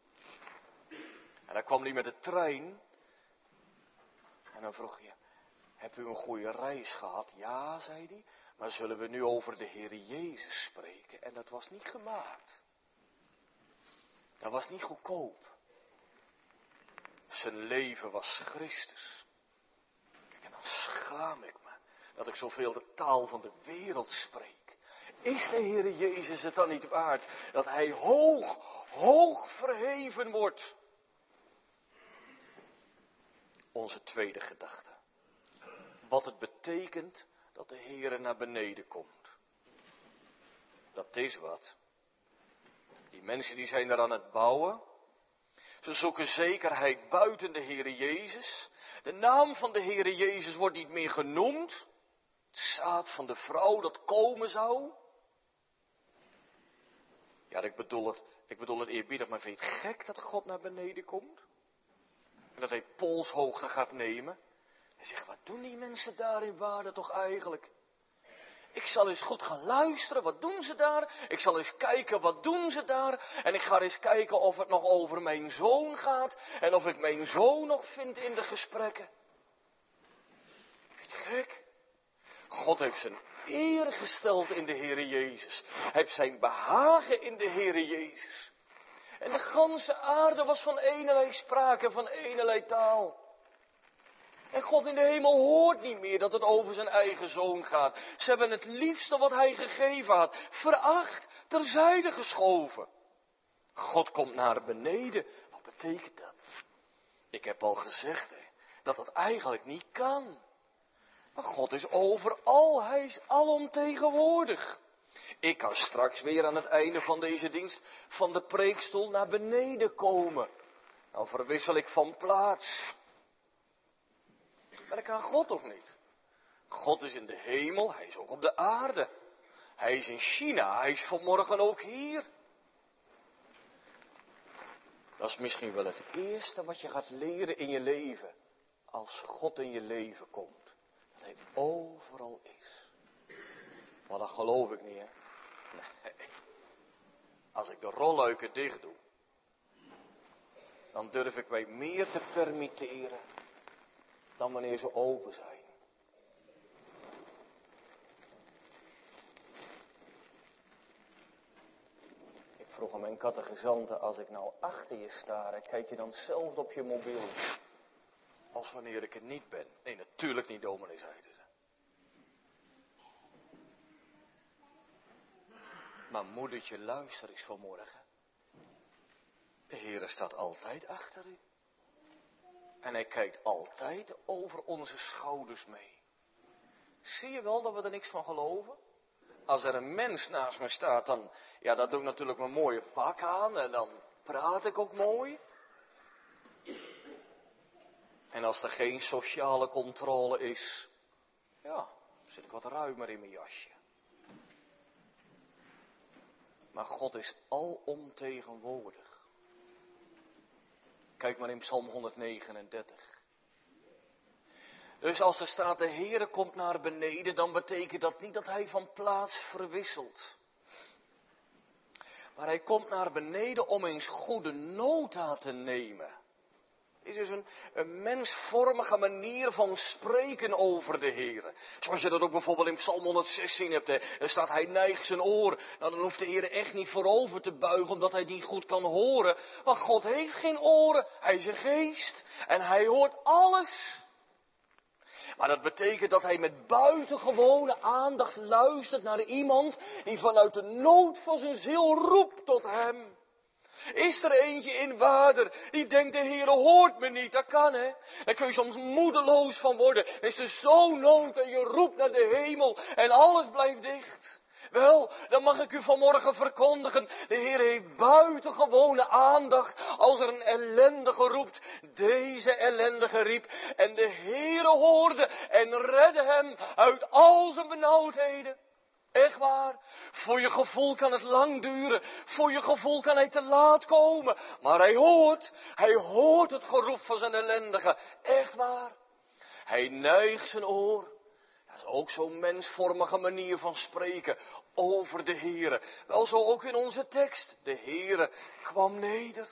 En dan kwam hij met de trein. En dan vroeg je, heb u een goede reis gehad? Ja, zei hij. Maar zullen we nu over de Heer Jezus spreken? En dat was niet gemaakt. Dat was niet goedkoop. Zijn leven was Christus. Kijk, en dan schaam ik me dat ik zoveel de taal van de wereld spreek. Is de Heere Jezus het dan niet waard dat hij hoog, hoog verheven wordt? Onze tweede gedachte. Wat het betekent dat de Heere naar beneden komt. Dat is wat. Die mensen die zijn er aan het bouwen. Ze zoeken zekerheid buiten de Heere Jezus. De naam van de Heere Jezus wordt niet meer genoemd. Het zaad van de vrouw dat komen zou. Ja, ik bedoel het eerbiedig, maar vind je het gek dat God naar beneden komt? En dat hij polshoogte gaat nemen? En zegt, wat doen die mensen daar in Waarden toch eigenlijk? Ik zal eens goed gaan luisteren, wat doen ze daar? Ik zal eens kijken, wat doen ze daar? En ik ga eens kijken of het nog over mijn zoon gaat. En of ik mijn zoon nog vind in de gesprekken. Vind je het gek? God heeft zijn eer gesteld in de Heere Jezus. Hij heeft zijn behagen in de Heere Jezus. En de ganse aarde was van eenerlei sprake, van eenerlei taal. En God in de hemel hoort niet meer dat het over zijn eigen zoon gaat. Ze hebben het liefste wat hij gegeven had, veracht, terzijde geschoven. God komt naar beneden. Wat betekent dat? Ik heb al gezegd dat dat eigenlijk niet kan. Maar God is overal, hij is alomtegenwoordig. Ik kan straks weer aan het einde van deze dienst van de preekstoel naar beneden komen. Dan verwissel ik van plaats. Maar dat kan God toch niet? God is in de hemel, hij is ook op de aarde. Hij is in China, hij is vanmorgen ook hier. Dat is misschien wel het eerste wat je gaat leren in je leven. Als God in je leven komt. Dat hij overal is. Maar dat geloof ik niet, hè. Nee. Als ik de rolluiken dicht doe. Dan durf ik mij meer te permitteren. Dan wanneer ze open zijn. Ik vroeg aan mijn catechizanten, als ik nou achter je sta, kijk je dan zelf op je mobiel? Als wanneer ik er niet ben. Nee, natuurlijk niet, dominee, zeiden ze. Maar moedertje, luister eens vanmorgen. De Heere staat altijd achter u. En hij kijkt altijd over onze schouders mee. Zie je wel dat we er niks van geloven? Als er een mens naast me staat, dan doe ik natuurlijk mijn mooie pak aan en dan praat ik ook mooi. En als er geen sociale controle is, zit ik wat ruimer in mijn jasje. Maar God is alomtegenwoordig. Kijk maar in Psalm 139. Dus als er staat, de Heere komt naar beneden, dan betekent dat niet dat hij van plaats verwisselt. Maar hij komt naar beneden om eens goede nota te nemen. Het is dus een mensvormige manier van spreken over de Heere. Zoals je dat ook bijvoorbeeld in Psalm 116 hebt. Er staat, hij neigt zijn oor. Nou, dan hoeft de Heere echt niet voorover te buigen, omdat hij niet goed kan horen. Want God heeft geen oren. Hij is een geest. En hij hoort alles. Maar dat betekent dat hij met buitengewone aandacht luistert naar iemand die vanuit de nood van zijn ziel roept tot hem. Is er eentje in Waarder die denkt, de Heere hoort me niet? Dat kan, hè. Daar kun je soms moedeloos van worden. Is er zo'n nood en je roept naar de hemel en alles blijft dicht. Wel, dan mag ik u vanmorgen verkondigen. De Heer heeft buitengewone aandacht als er een ellendige roept. Deze ellendige riep en de Heere hoorde en redde hem uit al zijn benauwdheden. Echt waar. Voor je gevoel kan het lang duren. Voor je gevoel kan hij te laat komen. Maar hij hoort het geroep van zijn ellendige. Echt waar. Hij neigt zijn oor. Dat is ook zo'n mensvormige manier van spreken over de Heere. Wel zo ook in onze tekst. De Heere kwam neder.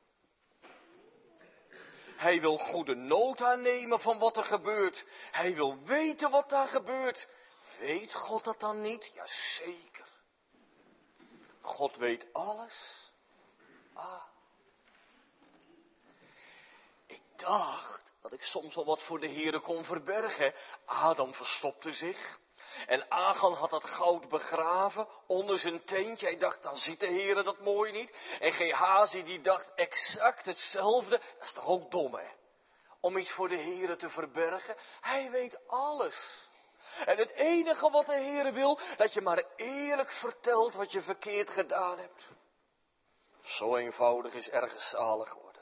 Hij wil goede nota nemen van wat er gebeurt. Hij wil weten wat daar gebeurt. Weet God dat dan niet? Jazeker. God weet alles. Ik dacht dat ik soms wel wat voor de Heere kon verbergen. Adam verstopte zich. En Achan had dat goud begraven onder zijn tentje. Hij dacht, dan ziet de Heere dat mooi niet. En Gehazi die dacht exact hetzelfde. Dat is toch ook dom, hè? Om iets voor de Heere te verbergen. Hij weet alles. En het enige wat de Heere wil, dat je maar eerlijk vertelt wat je verkeerd gedaan hebt. Zo eenvoudig is ergens zalig worden.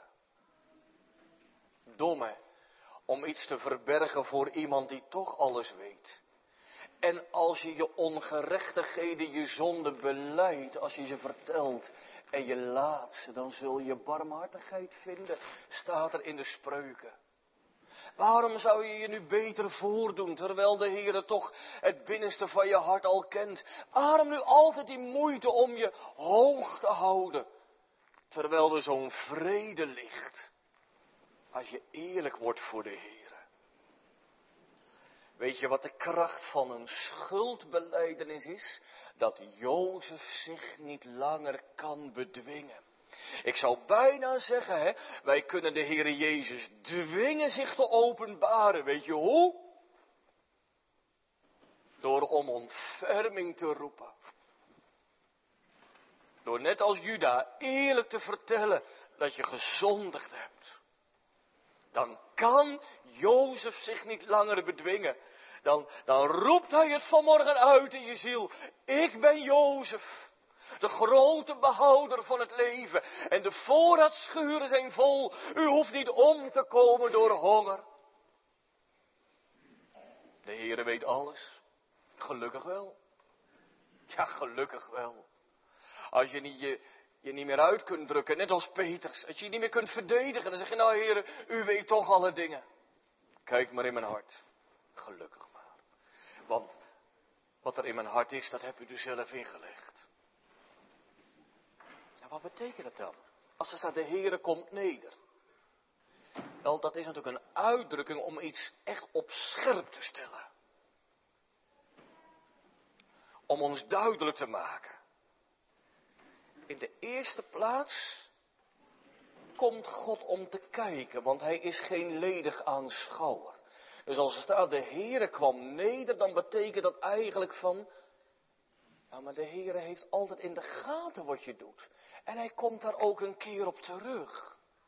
Dom, hè? Om iets te verbergen voor iemand die toch alles weet. En als je je ongerechtigheden, je zonde belijdt, als je ze vertelt en je laat ze, dan zul je barmhartigheid vinden, staat er in de Spreuken. Waarom zou je je nu beter voordoen, terwijl de Heere toch het binnenste van je hart al kent? Waarom nu altijd die moeite om je hoog te houden, terwijl er zo'n vrede ligt, als je eerlijk wordt voor de Heere? Weet je wat de kracht van een schuldbelijdenis is? Dat Jozef zich niet langer kan bedwingen. Ik zou bijna zeggen, hè, wij kunnen de Heere Jezus dwingen zich te openbaren. Weet je hoe? Door om ontferming te roepen. Door net als Juda eerlijk te vertellen dat je gezondigd hebt. Dan kan Jozef zich niet langer bedwingen. Dan roept hij het vanmorgen uit in je ziel. Ik ben Jozef, de grote behouder van het leven. En de voorraadschuren zijn vol. U hoeft niet om te komen door honger. De Heere weet alles. Gelukkig wel. Ja, gelukkig wel. Als je niet meer uit kunt drukken, net als Petrus. Als je je niet meer kunt verdedigen, dan zeg je, nou Heere, u weet toch alle dingen. Kijk maar in mijn hart. Gelukkig maar. Want wat er in mijn hart is, dat heb u er zelf ingelegd. En wat betekent dat dan? Als er staat, de Heere komt neder. Wel, dat is natuurlijk een uitdrukking om iets echt op scherp te stellen. Om ons duidelijk te maken. In de eerste plaats komt God om te kijken, want hij is geen ledig aanschouwer. Dus als er staat, de Heere kwam neder, dan betekent dat eigenlijk van, ja, maar de Heere heeft altijd in de gaten wat je doet. En hij komt daar ook een keer op terug.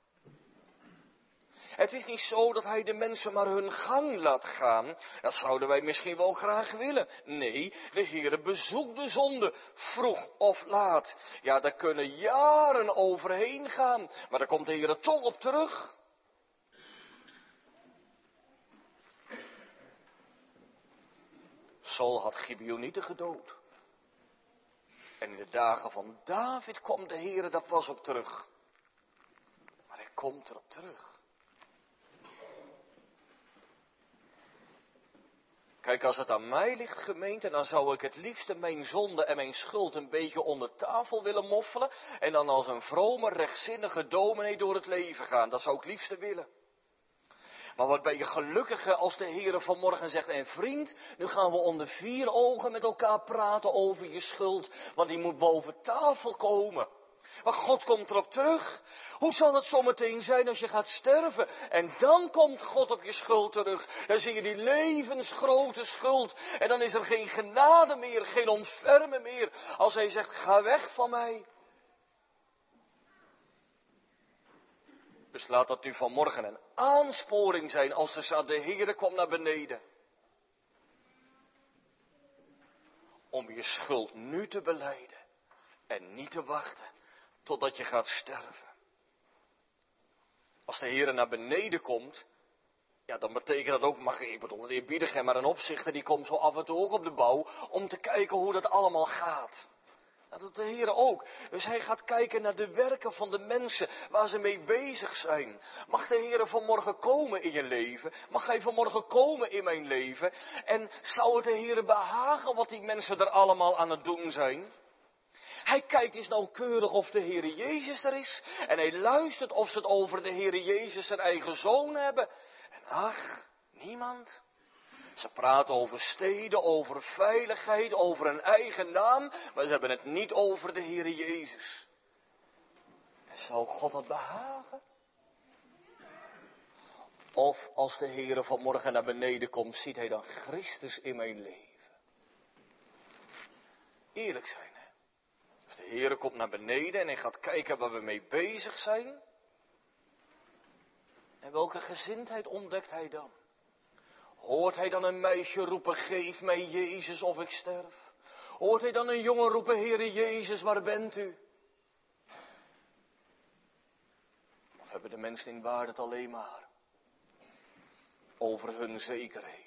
Het is niet zo dat hij de mensen maar hun gang laat gaan. Dat zouden wij misschien wel graag willen. Nee, de Heere bezoekt de zonde, vroeg of laat. Ja, daar kunnen jaren overheen gaan, maar daar komt de Heere toch op terug. Saul had Gibeonieten gedood. En in de dagen van David kwam de Heere daar pas op terug. Maar hij komt erop terug. Kijk, als het aan mij ligt, gemeente, dan zou ik het liefste mijn zonde en mijn schuld een beetje onder tafel willen moffelen. En dan als een vrome, rechtzinnige dominee door het leven gaan. Dat zou ik het liefste willen. Maar wat ben je gelukkiger als de Heere vanmorgen zegt, en vriend, nu gaan we onder 4 ogen met elkaar praten over je schuld. Want die moet boven tafel komen. Maar God komt erop terug. Hoe zal het zometeen zijn als je gaat sterven? En dan komt God op je schuld terug. Dan zie je die levensgrote schuld. En dan is er geen genade meer, geen ontfermen meer. Als hij zegt, ga weg van mij. Dus laat dat nu vanmorgen een aansporing zijn als er staat, de Heere kwam naar beneden. Om je schuld nu te belijden. En niet te wachten totdat je gaat sterven. Als de Heere naar beneden komt, ja, dan betekent dat ook, ik bedoel, de eerbiedige maar een opzichter, die komt zo af en toe ook op de bouw, om te kijken hoe dat allemaal gaat. Dat doet de Heere ook. Dus hij gaat kijken naar de werken van de mensen, waar ze mee bezig zijn. Mag de Heere vanmorgen komen in je leven? Mag hij vanmorgen komen in mijn leven? En zou het de Heere behagen wat die mensen er allemaal aan het doen zijn? Hij kijkt eens nauwkeurig of de Heere Jezus er is. En hij luistert of ze het over de Heere Jezus zijn eigen zoon hebben. En ach, niemand. Ze praten over steden, over veiligheid, over een eigen naam. Maar ze hebben het niet over de Heere Jezus. En zou God dat behagen? Of als de Heere vanmorgen naar beneden komt, ziet hij dan Christus in mijn leven. eerlijk zijn. Hè? Dus de Heere komt naar beneden en hij gaat kijken waar we mee bezig zijn. En welke gezindheid ontdekt hij dan? Hoort hij dan een meisje roepen, geef mij Jezus of ik sterf? Hoort hij dan een jongen roepen, Heere Jezus, waar bent u? Of hebben de mensen in waarde het alleen maar over hun zekerheden?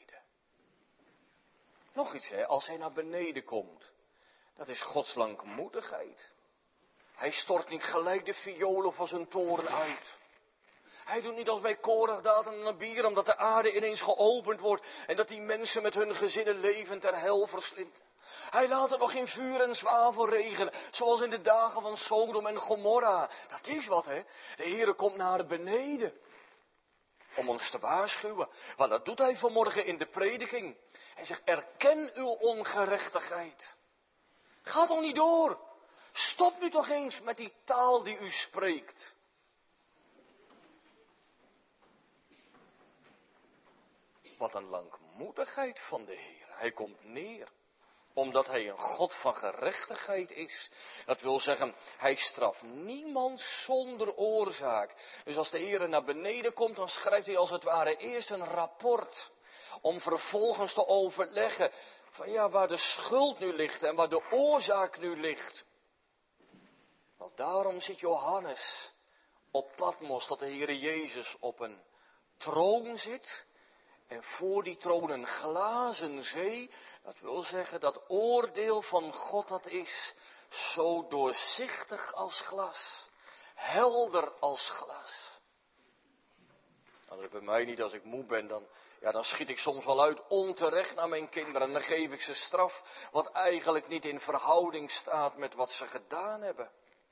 Nog iets, hè, als hij naar beneden komt, dat is Gods langmoedigheid. Hij stort niet gelijk de violen van zijn toren uit. Hij doet niet als bij Korach, Datan en Abiram, dat de aarde ineens geopend wordt en dat die mensen met hun gezinnen levend ter hel verslindt. Hij laat het nog in vuur en zwavel regenen, zoals in de dagen van Sodom en Gomorra. Dat is wat, hè. De Heere komt naar beneden om ons te waarschuwen. Want dat doet hij vanmorgen in de prediking. Hij zegt, erken uw ongerechtigheid. Ga toch niet door. Stop nu toch eens met die taal die u spreekt. Wat een langmoedigheid van de Heer. Hij komt neer. Omdat hij een God van gerechtigheid is. Dat wil zeggen, hij straft niemand zonder oorzaak. Dus als de Heer naar beneden komt, dan schrijft hij als het ware eerst een rapport. Om vervolgens te overleggen van ja, waar de schuld nu ligt en waar de oorzaak nu ligt. Want daarom zit Johannes op Patmos, dat de Heer Jezus op een troon zit. En voor die troon een glazen zee, dat wil zeggen dat oordeel van God dat is zo doorzichtig als glas, helder als glas. Nou, dat is bij mij niet, als ik moe ben, dan schiet ik soms wel uit onterecht naar mijn kinderen. En dan geef ik ze straf wat eigenlijk niet in verhouding staat met wat ze gedaan hebben.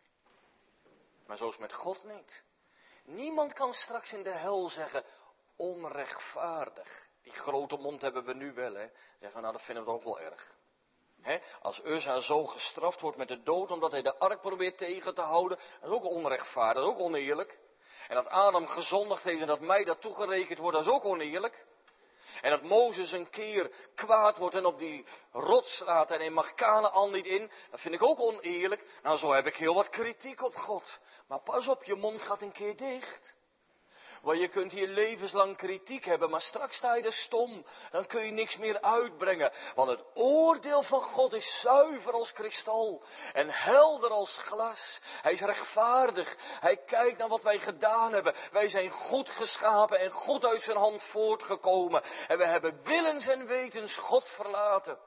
Maar zo is met God niet. Niemand kan straks in de hel zeggen, onrechtvaardig. Die grote mond hebben we nu wel, hè. Zeggen, nou dat vinden we ook wel erg. Hè? Als Uzza zo gestraft wordt met de dood, omdat hij de ark probeert tegen te houden, dat is ook onrechtvaardig, dat is ook oneerlijk. En dat Adam gezondigd heeft en dat mij dat toegerekend wordt, dat is ook oneerlijk. En dat Mozes een keer kwaad wordt en op die rots staat en hij mag Kanaän niet in, dat vind ik ook oneerlijk. Nou, zo heb ik heel wat kritiek op God. Maar pas op, je mond gaat een keer dicht. Want je kunt hier levenslang kritiek hebben, maar straks sta je er stom. Dan kun je niks meer uitbrengen. Want het oordeel van God is zuiver als kristal en helder als glas. Hij is rechtvaardig. Hij kijkt naar wat wij gedaan hebben. Wij zijn goed geschapen en goed uit zijn hand voortgekomen. En we hebben willens en wetens God verlaten.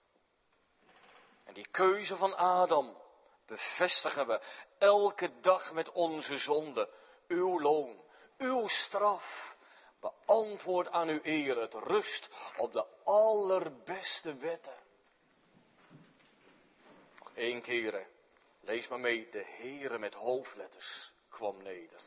En die keuze van Adam bevestigen we elke dag met onze zonde. Uw loon. Uw straf beantwoord aan uw eer, het rust op de allerbeste wetten. Nog 1 keer, lees maar mee, de Heere met hoofdletters kwam neder.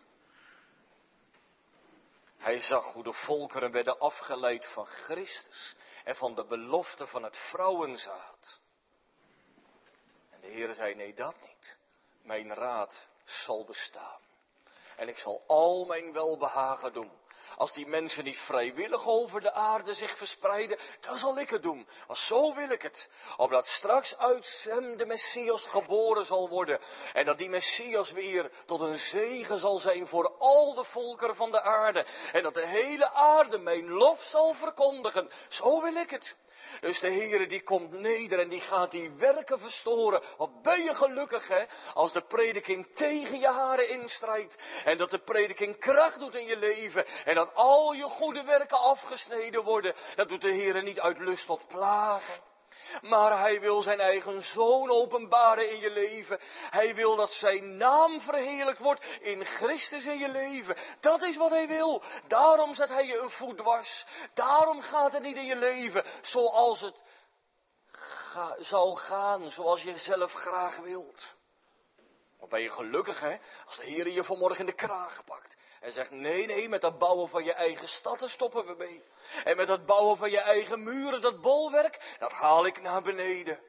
Hij zag hoe de volkeren werden afgeleid van Christus en van de belofte van het vrouwenzaad. En de Heere zei, nee dat niet, mijn raad zal bestaan. En ik zal al mijn welbehagen doen. Als die mensen niet vrijwillig over de aarde zich verspreiden, dan zal ik het doen. Want zo wil ik het. Opdat straks uit hem de Messias geboren zal worden. En dat die Messias weer tot een zegen zal zijn voor al de volkeren van de aarde. En dat de hele aarde mijn lof zal verkondigen. Zo wil ik het. Dus de Heere die komt neder en die gaat die werken verstoren. Wat ben je gelukkig, hè, als de prediking tegen je haren instrijdt. En dat de prediking kracht doet in je leven. En dat al je goede werken afgesneden worden. Dat doet de Heere niet uit lust tot plagen. Maar hij wil zijn eigen zoon openbaren in je leven. Hij wil dat zijn naam verheerlijkt wordt in Christus in je leven. Dat is wat hij wil. Daarom zet hij je een voet dwars. Daarom gaat het niet in je leven zoals het zal gaan, zoals je zelf graag wilt. Wat ben je gelukkig, hè, als de Heer je vanmorgen in de kraag pakt. En zegt, nee, met dat bouwen van je eigen stad stoppen we mee. En met dat bouwen van je eigen muren, dat bolwerk, dat haal ik naar beneden.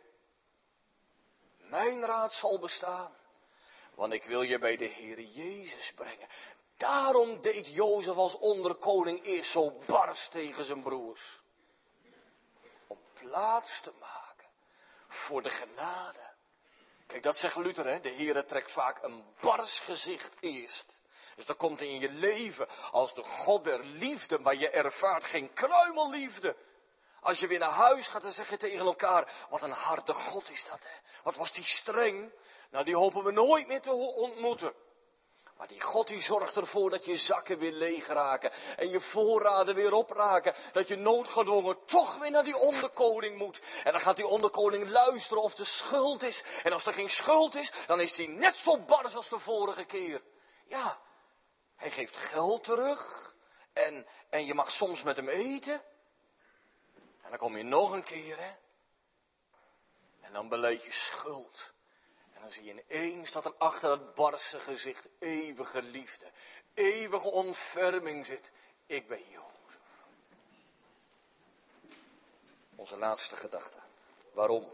Mijn raad zal bestaan. Want ik wil je bij de Heer Jezus brengen. Daarom deed Jozef als onderkoning eerst zo bars tegen zijn broers. Om plaats te maken voor de genade. Kijk, dat zegt Luther, hè. De Heere trekt vaak een bars gezicht eerst. Dus dat komt in je leven als de God der liefde, maar je ervaart geen kruimel liefde. Als je weer naar huis gaat, dan zeg je tegen elkaar, wat een harde God is dat, hè. Wat was die streng. Nou, die hopen we nooit meer te ontmoeten. Maar die God die zorgt ervoor dat je zakken weer leeg raken. En je voorraden weer opraken. Dat je noodgedwongen toch weer naar die onderkoning moet. En dan gaat die onderkoning luisteren of er schuld is. En als er geen schuld is, dan is hij net zo bars als de vorige keer. Ja, hij geeft geld terug. En je mag soms met hem eten. En dan kom je nog een keer, hè. En dan beleid je schuld. En dan zie je ineens dat er achter dat barse gezicht eeuwige liefde, eeuwige ontferming zit. Ik ben Jozef. Onze laatste gedachte. Waarom?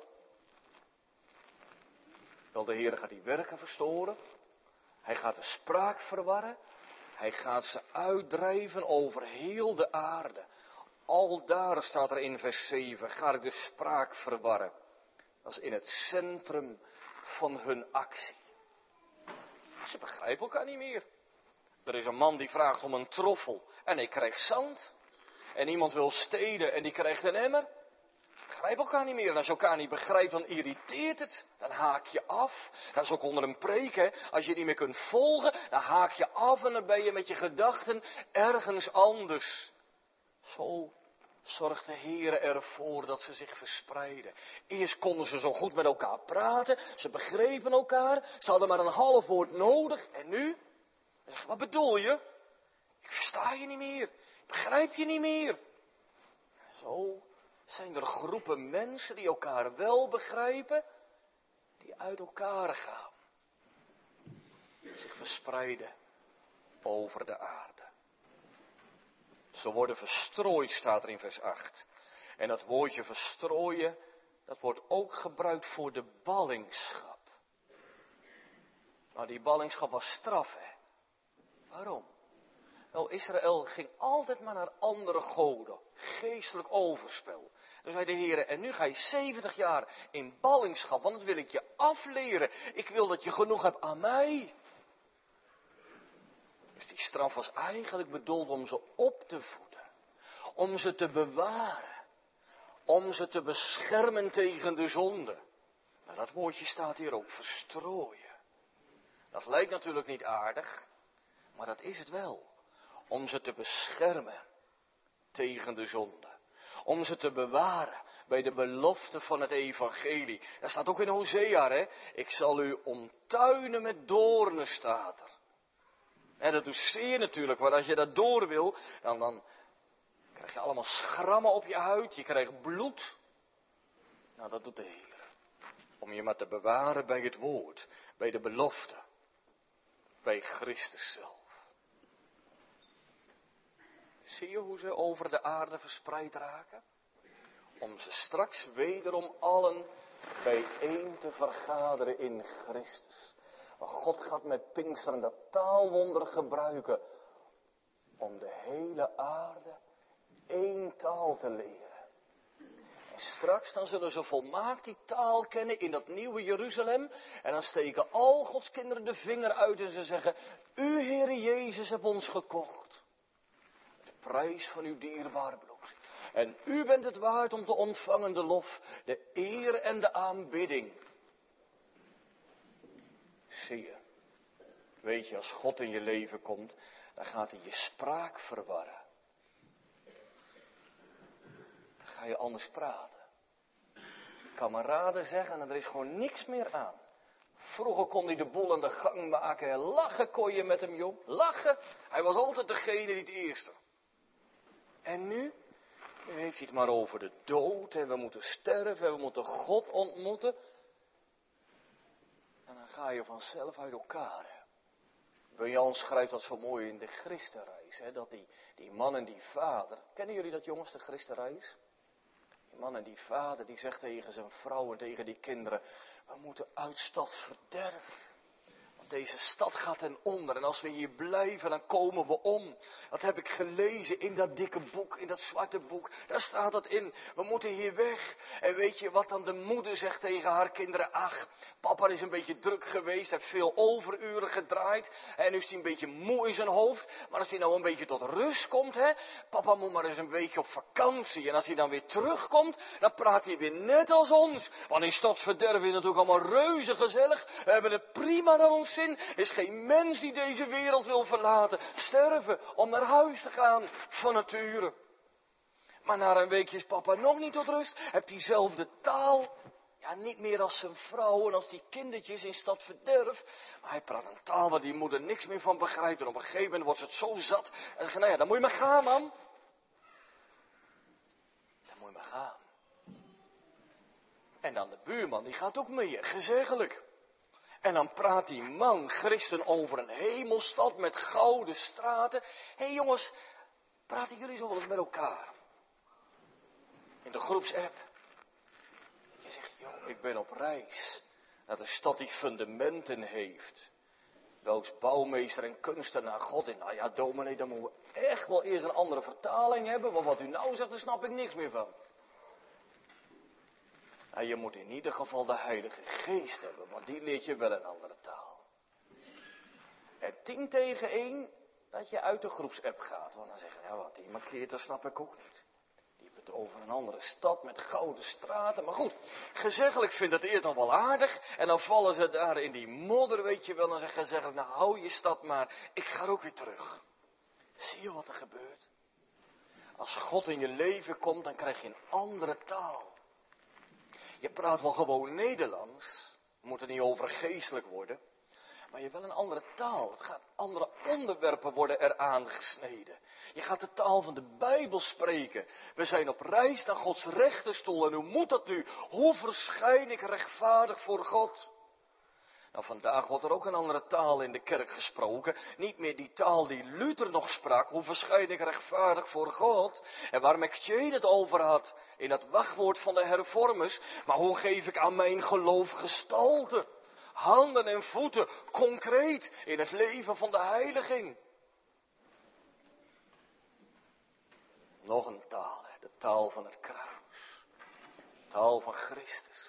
Wel, de Heer gaat die werken verstoren. Hij gaat de spraak verwarren. Hij gaat ze uitdrijven over heel de aarde. Al daar staat er in vers 7, ga ik de spraak verwarren. Dat is in het centrum van hun actie. Ze begrijpen elkaar niet meer. Er is een man die vraagt om een troffel en hij krijgt zand. En iemand wil steden en die krijgt een emmer. Ze begrijpen elkaar niet meer. En als je elkaar niet begrijpt, dan irriteert het. Dan haak je af. Dat is ook onder een preek, hè. Als je niet meer kunt volgen, dan haak je af en dan ben je met je gedachten ergens anders. Zo zorgt de Heere ervoor dat ze zich verspreiden. Eerst konden ze zo goed met elkaar praten. Ze begrepen elkaar. Ze hadden maar een half woord nodig. En nu? Wat bedoel je? Ik versta je niet meer. Ik begrijp je niet meer. Zo zijn er groepen mensen die elkaar wel begrijpen. Die uit elkaar gaan. Zich verspreiden over de aarde. Ze worden verstrooid, staat er in vers 8. En dat woordje verstrooien, dat wordt ook gebruikt voor de ballingschap. Maar die ballingschap was straf, hè. Waarom? Wel, Israël ging altijd maar naar andere goden. Geestelijk overspel. Dus zei de Heer, en nu ga je 70 jaar in ballingschap, want dat wil ik je afleren. Ik wil dat je genoeg hebt aan mij. Dus die straf was eigenlijk bedoeld om ze op te voeden. Om ze te bewaren. Om ze te beschermen tegen de zonde. Maar dat woordje staat hier ook, verstrooien. Dat lijkt natuurlijk niet aardig, maar dat is het wel. Om ze te beschermen tegen de zonde. Om ze te bewaren bij de belofte van het evangelie. Dat staat ook in Hosea, hè. Ik zal u omtuinen met doornen, staat er. En dat doet zeer natuurlijk, want als je dat door wil, dan krijg je allemaal schrammen op je huid, je krijgt bloed. Nou, dat doet de Heer. Om je maar te bewaren bij het woord, bij de belofte, bij Christus zelf. Zie je hoe ze over de aarde verspreid raken? Om ze straks wederom allen bijeen te vergaderen in Christus. Maar God gaat met Pinksteren dat taalwonder gebruiken om de hele aarde één taal te leren. En straks dan zullen ze volmaakt die taal kennen in dat nieuwe Jeruzalem. En dan steken al Gods kinderen de vinger uit en ze zeggen, U, Heere Jezus, hebt ons gekocht. De prijs van uw dierbare bloed. En u bent het waard om te ontvangen de lof, de eer en de aanbidding. Zie je, weet je, als God in je leven komt, dan gaat hij je spraak verwarren. Dan ga je anders praten. Kameraden zeggen en er is gewoon niks meer aan. Vroeger kon hij de boel aan de gang maken en lachen kon je met hem, joh. Lachen, hij was altijd degene die het eerste. En nu heeft hij het maar over de dood en we moeten sterven en we moeten God ontmoeten. En dan ga je vanzelf uit elkaar. Jan schrijft dat zo mooi in de Christenreis. Hè, dat die man en die vader. Kennen jullie dat, jongens, de Christenreis? Die man en die vader die zegt tegen zijn vrouw en tegen die kinderen. We moeten uit stad verderf. Want deze stad gaat ten onder. En als we hier blijven dan komen we om. Dat heb ik gelezen in dat dikke boek. In dat zwarte boek. Daar staat dat in. We moeten hier weg. En weet je wat dan de moeder zegt tegen haar kinderen? Ach, papa is een beetje druk geweest, heeft veel overuren gedraaid. En nu is hij een beetje moe in zijn hoofd. Maar als hij nou een beetje tot rust komt, papa moet maar eens een weekje op vakantie. En als hij dan weer terugkomt, dan praat hij weer net als ons. Want in stadsverderf is het natuurlijk allemaal reuze gezellig. We hebben het prima naar ons zin. Er is geen mens die deze wereld wil verlaten. Sterven om naar huis te gaan van nature. Maar na een weekje is papa nog niet tot rust. Hebt diezelfde taal. Ja, niet meer als zijn vrouw en als die kindertjes in stadsverderf. Maar hij praat een taal waar die moeder niks meer van begrijpt. En op een gegeven moment wordt ze het zo zat. En zegt, nou ja, dan moet je maar gaan, man. Dan moet je maar gaan. En dan de buurman, die gaat ook mee, gezeggelijk. En dan praat die man, christen, over een hemelstad met gouden straten. Hé jongens, praten jullie zo wel eens met elkaar? In de groepsapp. Je zegt, joh, ik ben op reis naar de stad die fundamenten heeft. Welks bouwmeester en kunstenaar God in. Nou ja, dominee, dan moeten we echt wel eerst een andere vertaling hebben. Want wat u nou zegt, daar snap ik niks meer van. Nou, je moet in ieder geval de Heilige Geest hebben, want die leert je wel een andere taal. En 10 tegen 1 dat je uit de groepsapp gaat. Want dan zeg je, ja wat die markeert, dat snap ik ook niet. Die heeft het over een andere stad met gouden straten. Maar goed, gezeggelijk vindt het eerst nog wel aardig. En dan vallen ze daar in die modder, weet je wel. Dan zeggen gezeggelijk, nou hou je stad maar, ik ga ook weer terug. Zie je wat er gebeurt? Als God in je leven komt, dan krijg je een andere taal. Je praat wel gewoon Nederlands. We moeten niet over geestelijk worden. Maar je hebt wel een andere taal. Het gaat, andere onderwerpen worden er aangesneden. Je gaat de taal van de Bijbel spreken. We zijn op reis naar Gods rechterstoel. En hoe moet dat nu? Hoe verschijn ik rechtvaardig voor God? Nou, vandaag wordt er ook een andere taal in de kerk gesproken. Niet meer die taal die Luther nog sprak. Hoe verschijn ik rechtvaardig voor God? En waar McChain het over had. In dat wachtwoord van de hervormers. Maar hoe geef ik aan mijn geloof gestalte? Handen en voeten, concreet, in het leven van de heiliging. Nog een taal, de taal van het kruis. De taal van Christus.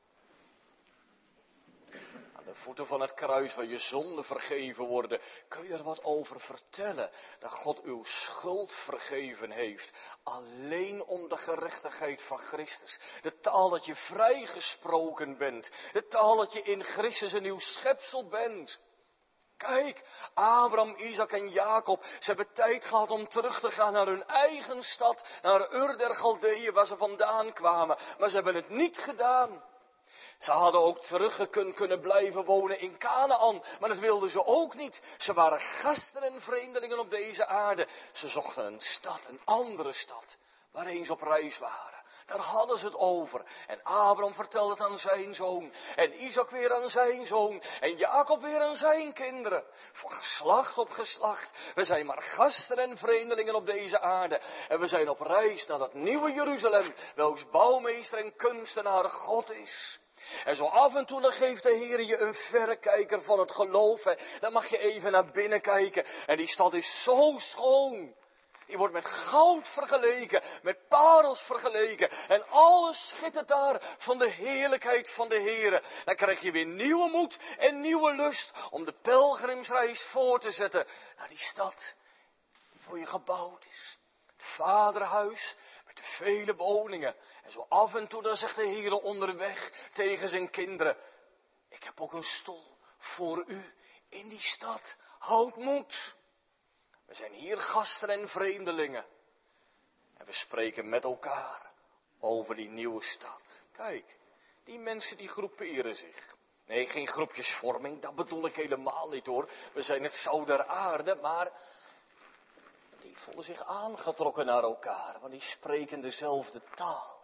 Aan de voeten van het kruis waar je zonden vergeven worden, kun je er wat over vertellen. Dat God uw schuld vergeven heeft. Alleen om de gerechtigheid van Christus. De taal dat je vrijgesproken bent. De taal dat je in Christus een nieuw schepsel bent. Kijk, Abraham, Isaac en Jacob, ze hebben tijd gehad om terug te gaan naar hun eigen stad, naar Ur der Galdeeën waar ze vandaan kwamen. Maar ze hebben het niet gedaan. Ze hadden ook kunnen blijven wonen in Kanaan, maar dat wilden ze ook niet. Ze waren gasten en vreemdelingen op deze aarde. Ze zochten een stad, een andere stad, waarheen ze op reis waren. Daar hadden ze het over. En Abraham vertelde het aan zijn zoon. En Isaac weer aan zijn zoon. En Jacob weer aan zijn kinderen. Van geslacht op geslacht. We zijn maar gasten en vreemdelingen op deze aarde. En we zijn op reis naar dat nieuwe Jeruzalem. Welks bouwmeester en kunstenaar God is. En zo af en toe dan geeft de Heer je een verrekijker van het geloof. Dan mag je even naar binnen kijken. En die stad is zo schoon. Die wordt met goud vergeleken, met parels vergeleken. En alles schittert daar van de heerlijkheid van de Heer. Dan krijg je weer nieuwe moed en nieuwe lust om de pelgrimsreis voor te zetten naar die stad die voor je gebouwd is. Het vaderhuis met de vele woningen. En zo af en toe dan zegt de Heer onderweg tegen zijn kinderen. Ik heb ook een stoel voor u in die stad. Houd moed. We zijn hier gasten en vreemdelingen. En we spreken met elkaar over die nieuwe stad. Kijk, die mensen die groeperen zich. Nee, geen groepjesvorming, dat bedoel ik helemaal niet hoor. We zijn het zout der aarde, maar die voelen zich aangetrokken naar elkaar. Want die spreken dezelfde taal.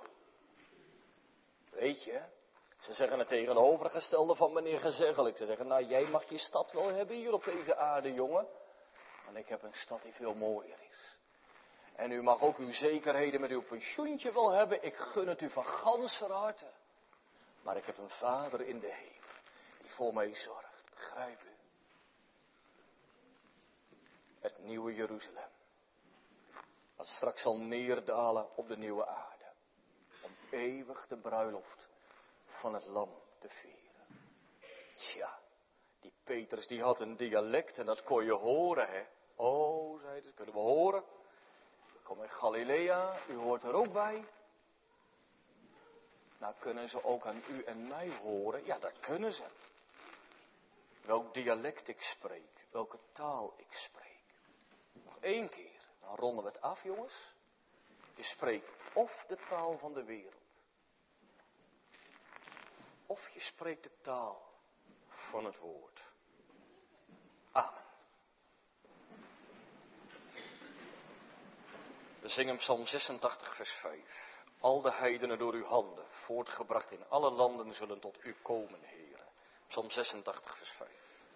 Weet je, ze zeggen het tegenovergestelde van meneer Gezeggelijk. Ze zeggen, nou jij mag je stad wel hebben hier op deze aarde, jongen. Want ik heb een stad die veel mooier is. En u mag ook uw zekerheden met uw pensioentje wel hebben. Ik gun het u van ganser harte. Maar ik heb een Vader in de hemel die voor mij zorgt. Begrijp u? Het nieuwe Jeruzalem. Wat straks zal neerdalen op de nieuwe aarde. Om eeuwig de bruiloft van het lam te vieren. Tja, die Petrus die had een dialect en dat kon je horen, hè. Oh, zei ze, kunnen we horen. Ik kom uit Galilea, u hoort er ook bij. Nou, kunnen ze ook aan u en mij horen? Ja, dat kunnen ze. Welk dialect ik spreek, welke taal ik spreek. Nog 1 keer, dan ronden we het af, jongens. Je spreekt of de taal van de wereld, of je spreekt de taal van het woord. Amen. We zingen Psalm 86, vers 5. Al de heidenen door uw handen, voortgebracht in alle landen, zullen tot u komen, Heere. Psalm 86, vers 5.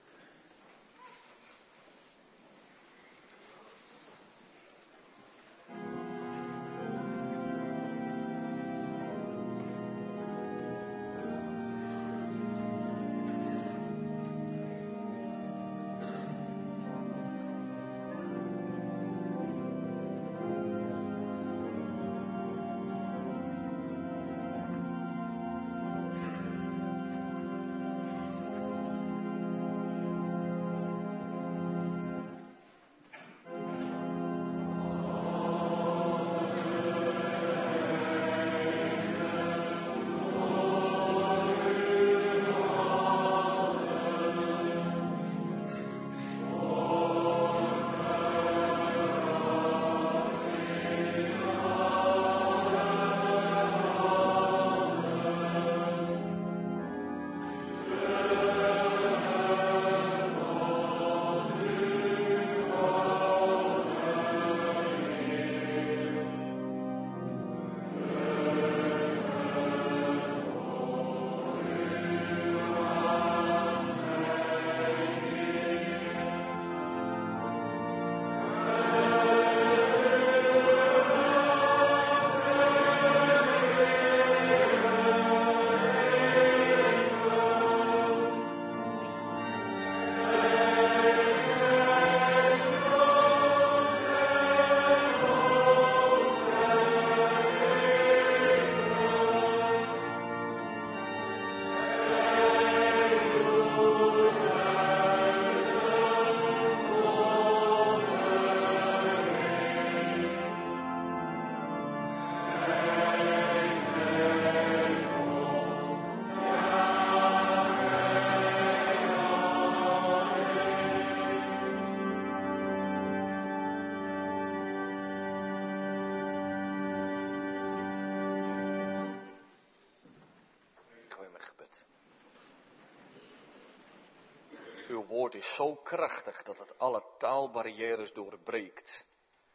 Uw woord is zo krachtig dat het alle taalbarrières doorbreekt.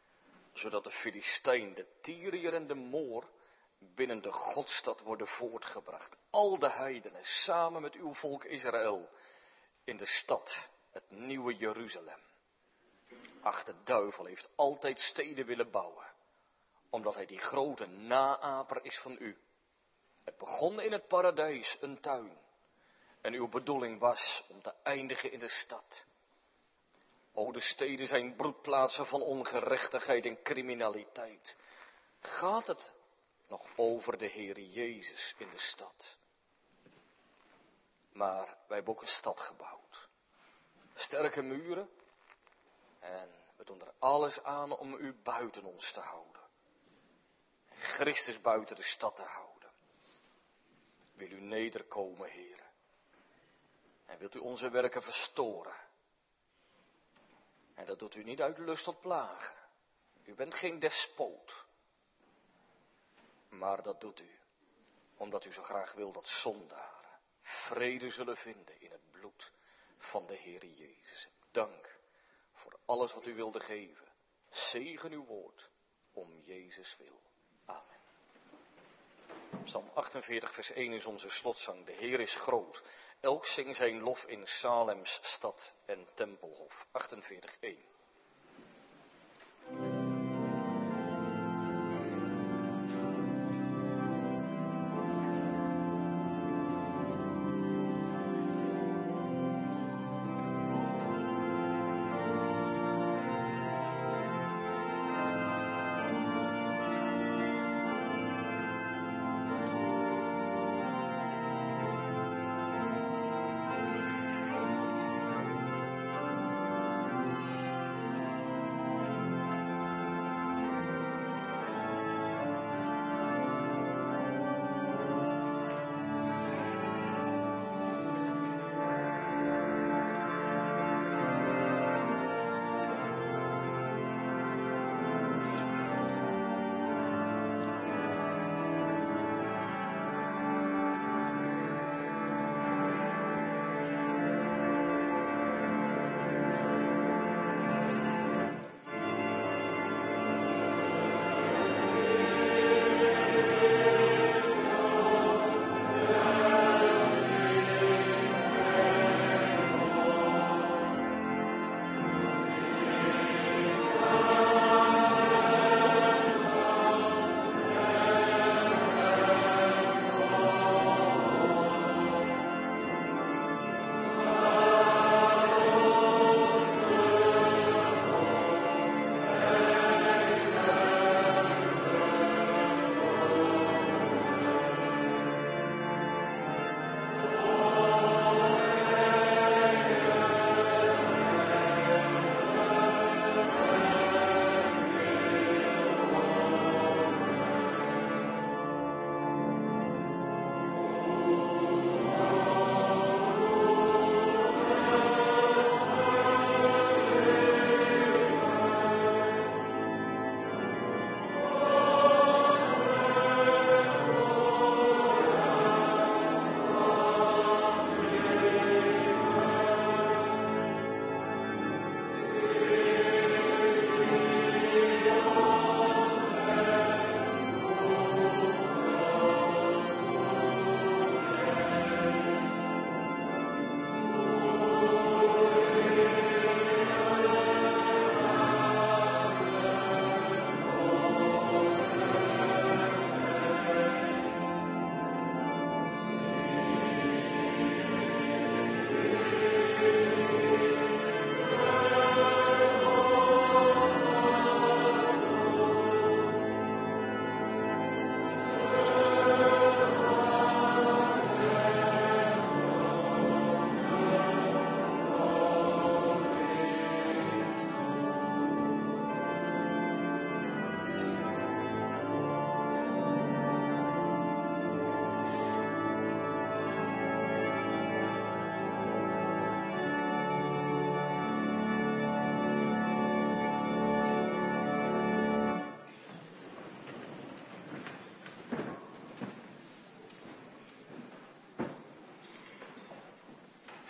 Zodat de Filistijn, de Tyriër en de Moor binnen de Godstad worden voortgebracht. Al de heidenen samen met uw volk Israël in de stad, het nieuwe Jeruzalem. Ach, de duivel heeft altijd steden willen bouwen. Omdat hij die grote naaper is van u. Het begon in het paradijs, een tuin. En uw bedoeling was om te eindigen in de stad. O, de steden zijn broedplaatsen van ongerechtigheid en criminaliteit. Gaat het nog over de Heere Jezus in de stad? Maar wij hebben ook een stad gebouwd. Sterke muren. En we doen er alles aan om u buiten ons te houden. En Christus buiten de stad te houden. Wil u nederkomen, Heere? En wilt u onze werken verstoren? En dat doet u niet uit lust tot plagen. U bent geen despoot. Maar dat doet u omdat u zo graag wil dat zondaren vrede zullen vinden in het bloed van de Heere Jezus. Dank voor alles wat u wilde geven. Zegen uw woord om Jezus wil. Amen. Psalm 48 vers 1 is onze slotzang. De Heer is groot. Elk zingt zijn lof in Salems stad en tempelhof. 48:1.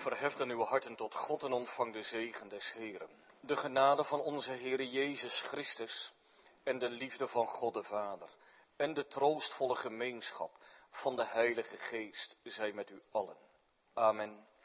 verheft dan uw harten tot God en ontvang de zegen des Heeren. De genade van onze Heere Jezus Christus en de liefde van God de Vader en de troostvolle gemeenschap van de Heilige Geest zij met u allen. Amen.